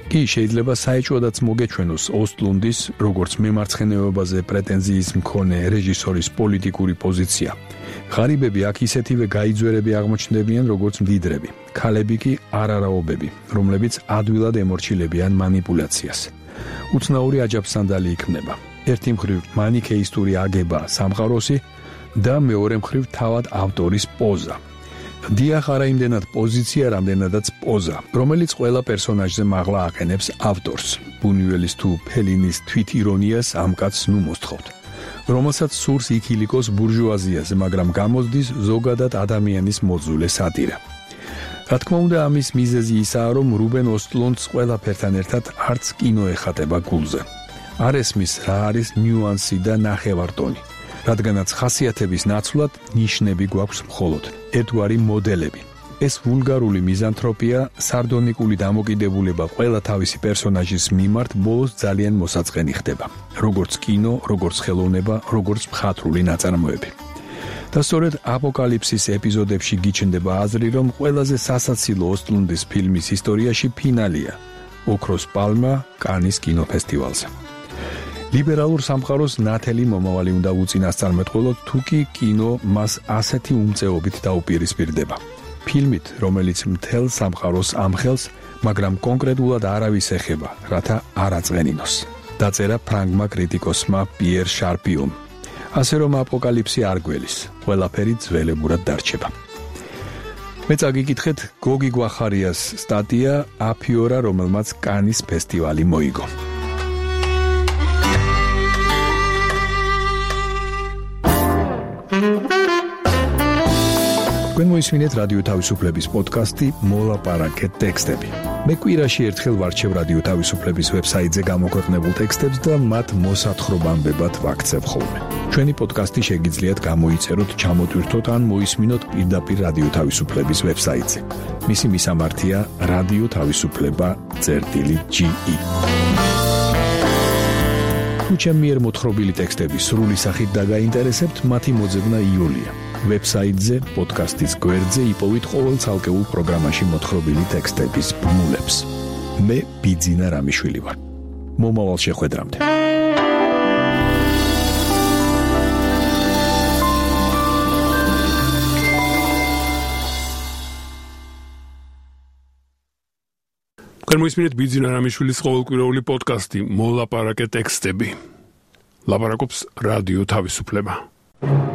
კი შეიძლება საეჭვოდაც მოგეჩვენოს ოსტლუნდის, როგორც მემარცხენეობაზე პრეტენზიის მქონე რეჟისორის პოლიტიკური პოზიცია. ღარიბები აქ ისეთივე გაიძვერები აღმოჩნდებიან, როგორც მდიდრები. ქალები კი არარაობები, რომლებიც ადვილად ემორჩილებიან манипуляციას. უცნაური აჯაბსანდალი იქმნება. ერთი მხრივ მანიქეისტური აგება სამყაროსი და მეორე მხრივ თავად ავტორის პოზა. დიახ, არა იმდენად პოზიცია, რამდენადაც პოზა, რომელიც ყველა პერსონაჟზე მაღლა აყენებს ავტორს. ბუნიუელის თუ ფელინის თვითირონიას ამ კაცს ნუ მოსთხოვთ. რომელსაც სურს იქილიკოს ბურჟუაზიაზე, მაგრამ გამოსდის ზოგადად ადამიანის მოძულე სატირა. რა თქმა უნდა, ამის მიზეზი ისაა, რომ რუბენ ოსტლუნდს ყველაფერთან ერთად არც კინო ეხატება გულზე. არ ესმის რა არის ნიუანსი და ნახევარტონი. რადგანაც ხასიათების ნაცვლად ნიშნები გვაქვს მხოლოდ ერთგვარი მოდელები. ეს ვულგარული მიზანთროპია, სარდონიკული დამოკიდებულება ყველა თავისი პერსონაჟის მიმართ ბოლოს ძალიან მოსაწყენი ხდება. როგორც კინო, როგორც ხელოვნება, როგორც მხატვრული ნაწარმოები. და სწორედ აპოკალიფსის ეპიზოდებში გიჩნდება აზრი, რომ ყველაზე სასაცილო ოსტლუნდის ფილმის ისტორიაში ფინალია. ოქროს პალმა კანის კინოფესტივალზე. ლიბერალურ სამყაროს ნათელი მომავალი უნდა უწინასწარმეტყველოთ, თუ კი კინო მას ასეთი უმწეობით დაუპირისპირდება. ფილმით, რომელიც მთელ სამყაროს ამხელს, მაგრამ კონკრეტულად არავის ეხება, რათა არ აწვენინოს. დაწერა ფრანგმა კრიტიკოსმა პიერ შარპიომ. ასე რომ აპოკალიფსი არ გველის, ყველაფერი ძველებურად დარჩება. მე წაგიკითხეთ გოგი გვახარიას სტატია აფიორა, რომელმაც კანის ფესტივალი მოიგო. თქვენ მოისმინეთ რადიო თავისუფლების პოდკასტი მოლაპარაკე ტექსტები. მე კვირაში ერთხელ ვარჩევ რადიო თავისუფლების ვებსაიტზე გამოქვეყნებულ ტექსტებს და მათ მოსათხრობამდებად ვაქცევ ხოლმე. ჩვენი პოდკასტი შეგიძლიათ გამოიწეროთ, ჩამოტვირთოთ ან მოისმინოთ პირდაპირ რადიო თავისუფლების ვებსაიტზე. მისი მისამართია რადიო თავისუფლება წერტილი ჯი ი. თუ ჩემი მიერ მოთხრობილი ტექსტები სრული სახით დაგაინტერესებთ, მათი მოძებნა იულია. ვებსაიტზე, პოდკასტის გვერდზე იპოვით ყოველ ცალკეულ პროგრამაში მოთხრობილი ტექსტების ბმულებს. მე ბიძინა რამიშვილი ვარ. მომავალ შეხვედრამდე. თქვენ მოისმინეთ ბიძინა რამიშვილის ყოველკვირეული პოდკასტი მოლაპარაკე ტექსტები. ლაპარაკობს რადიო თავისუფლება.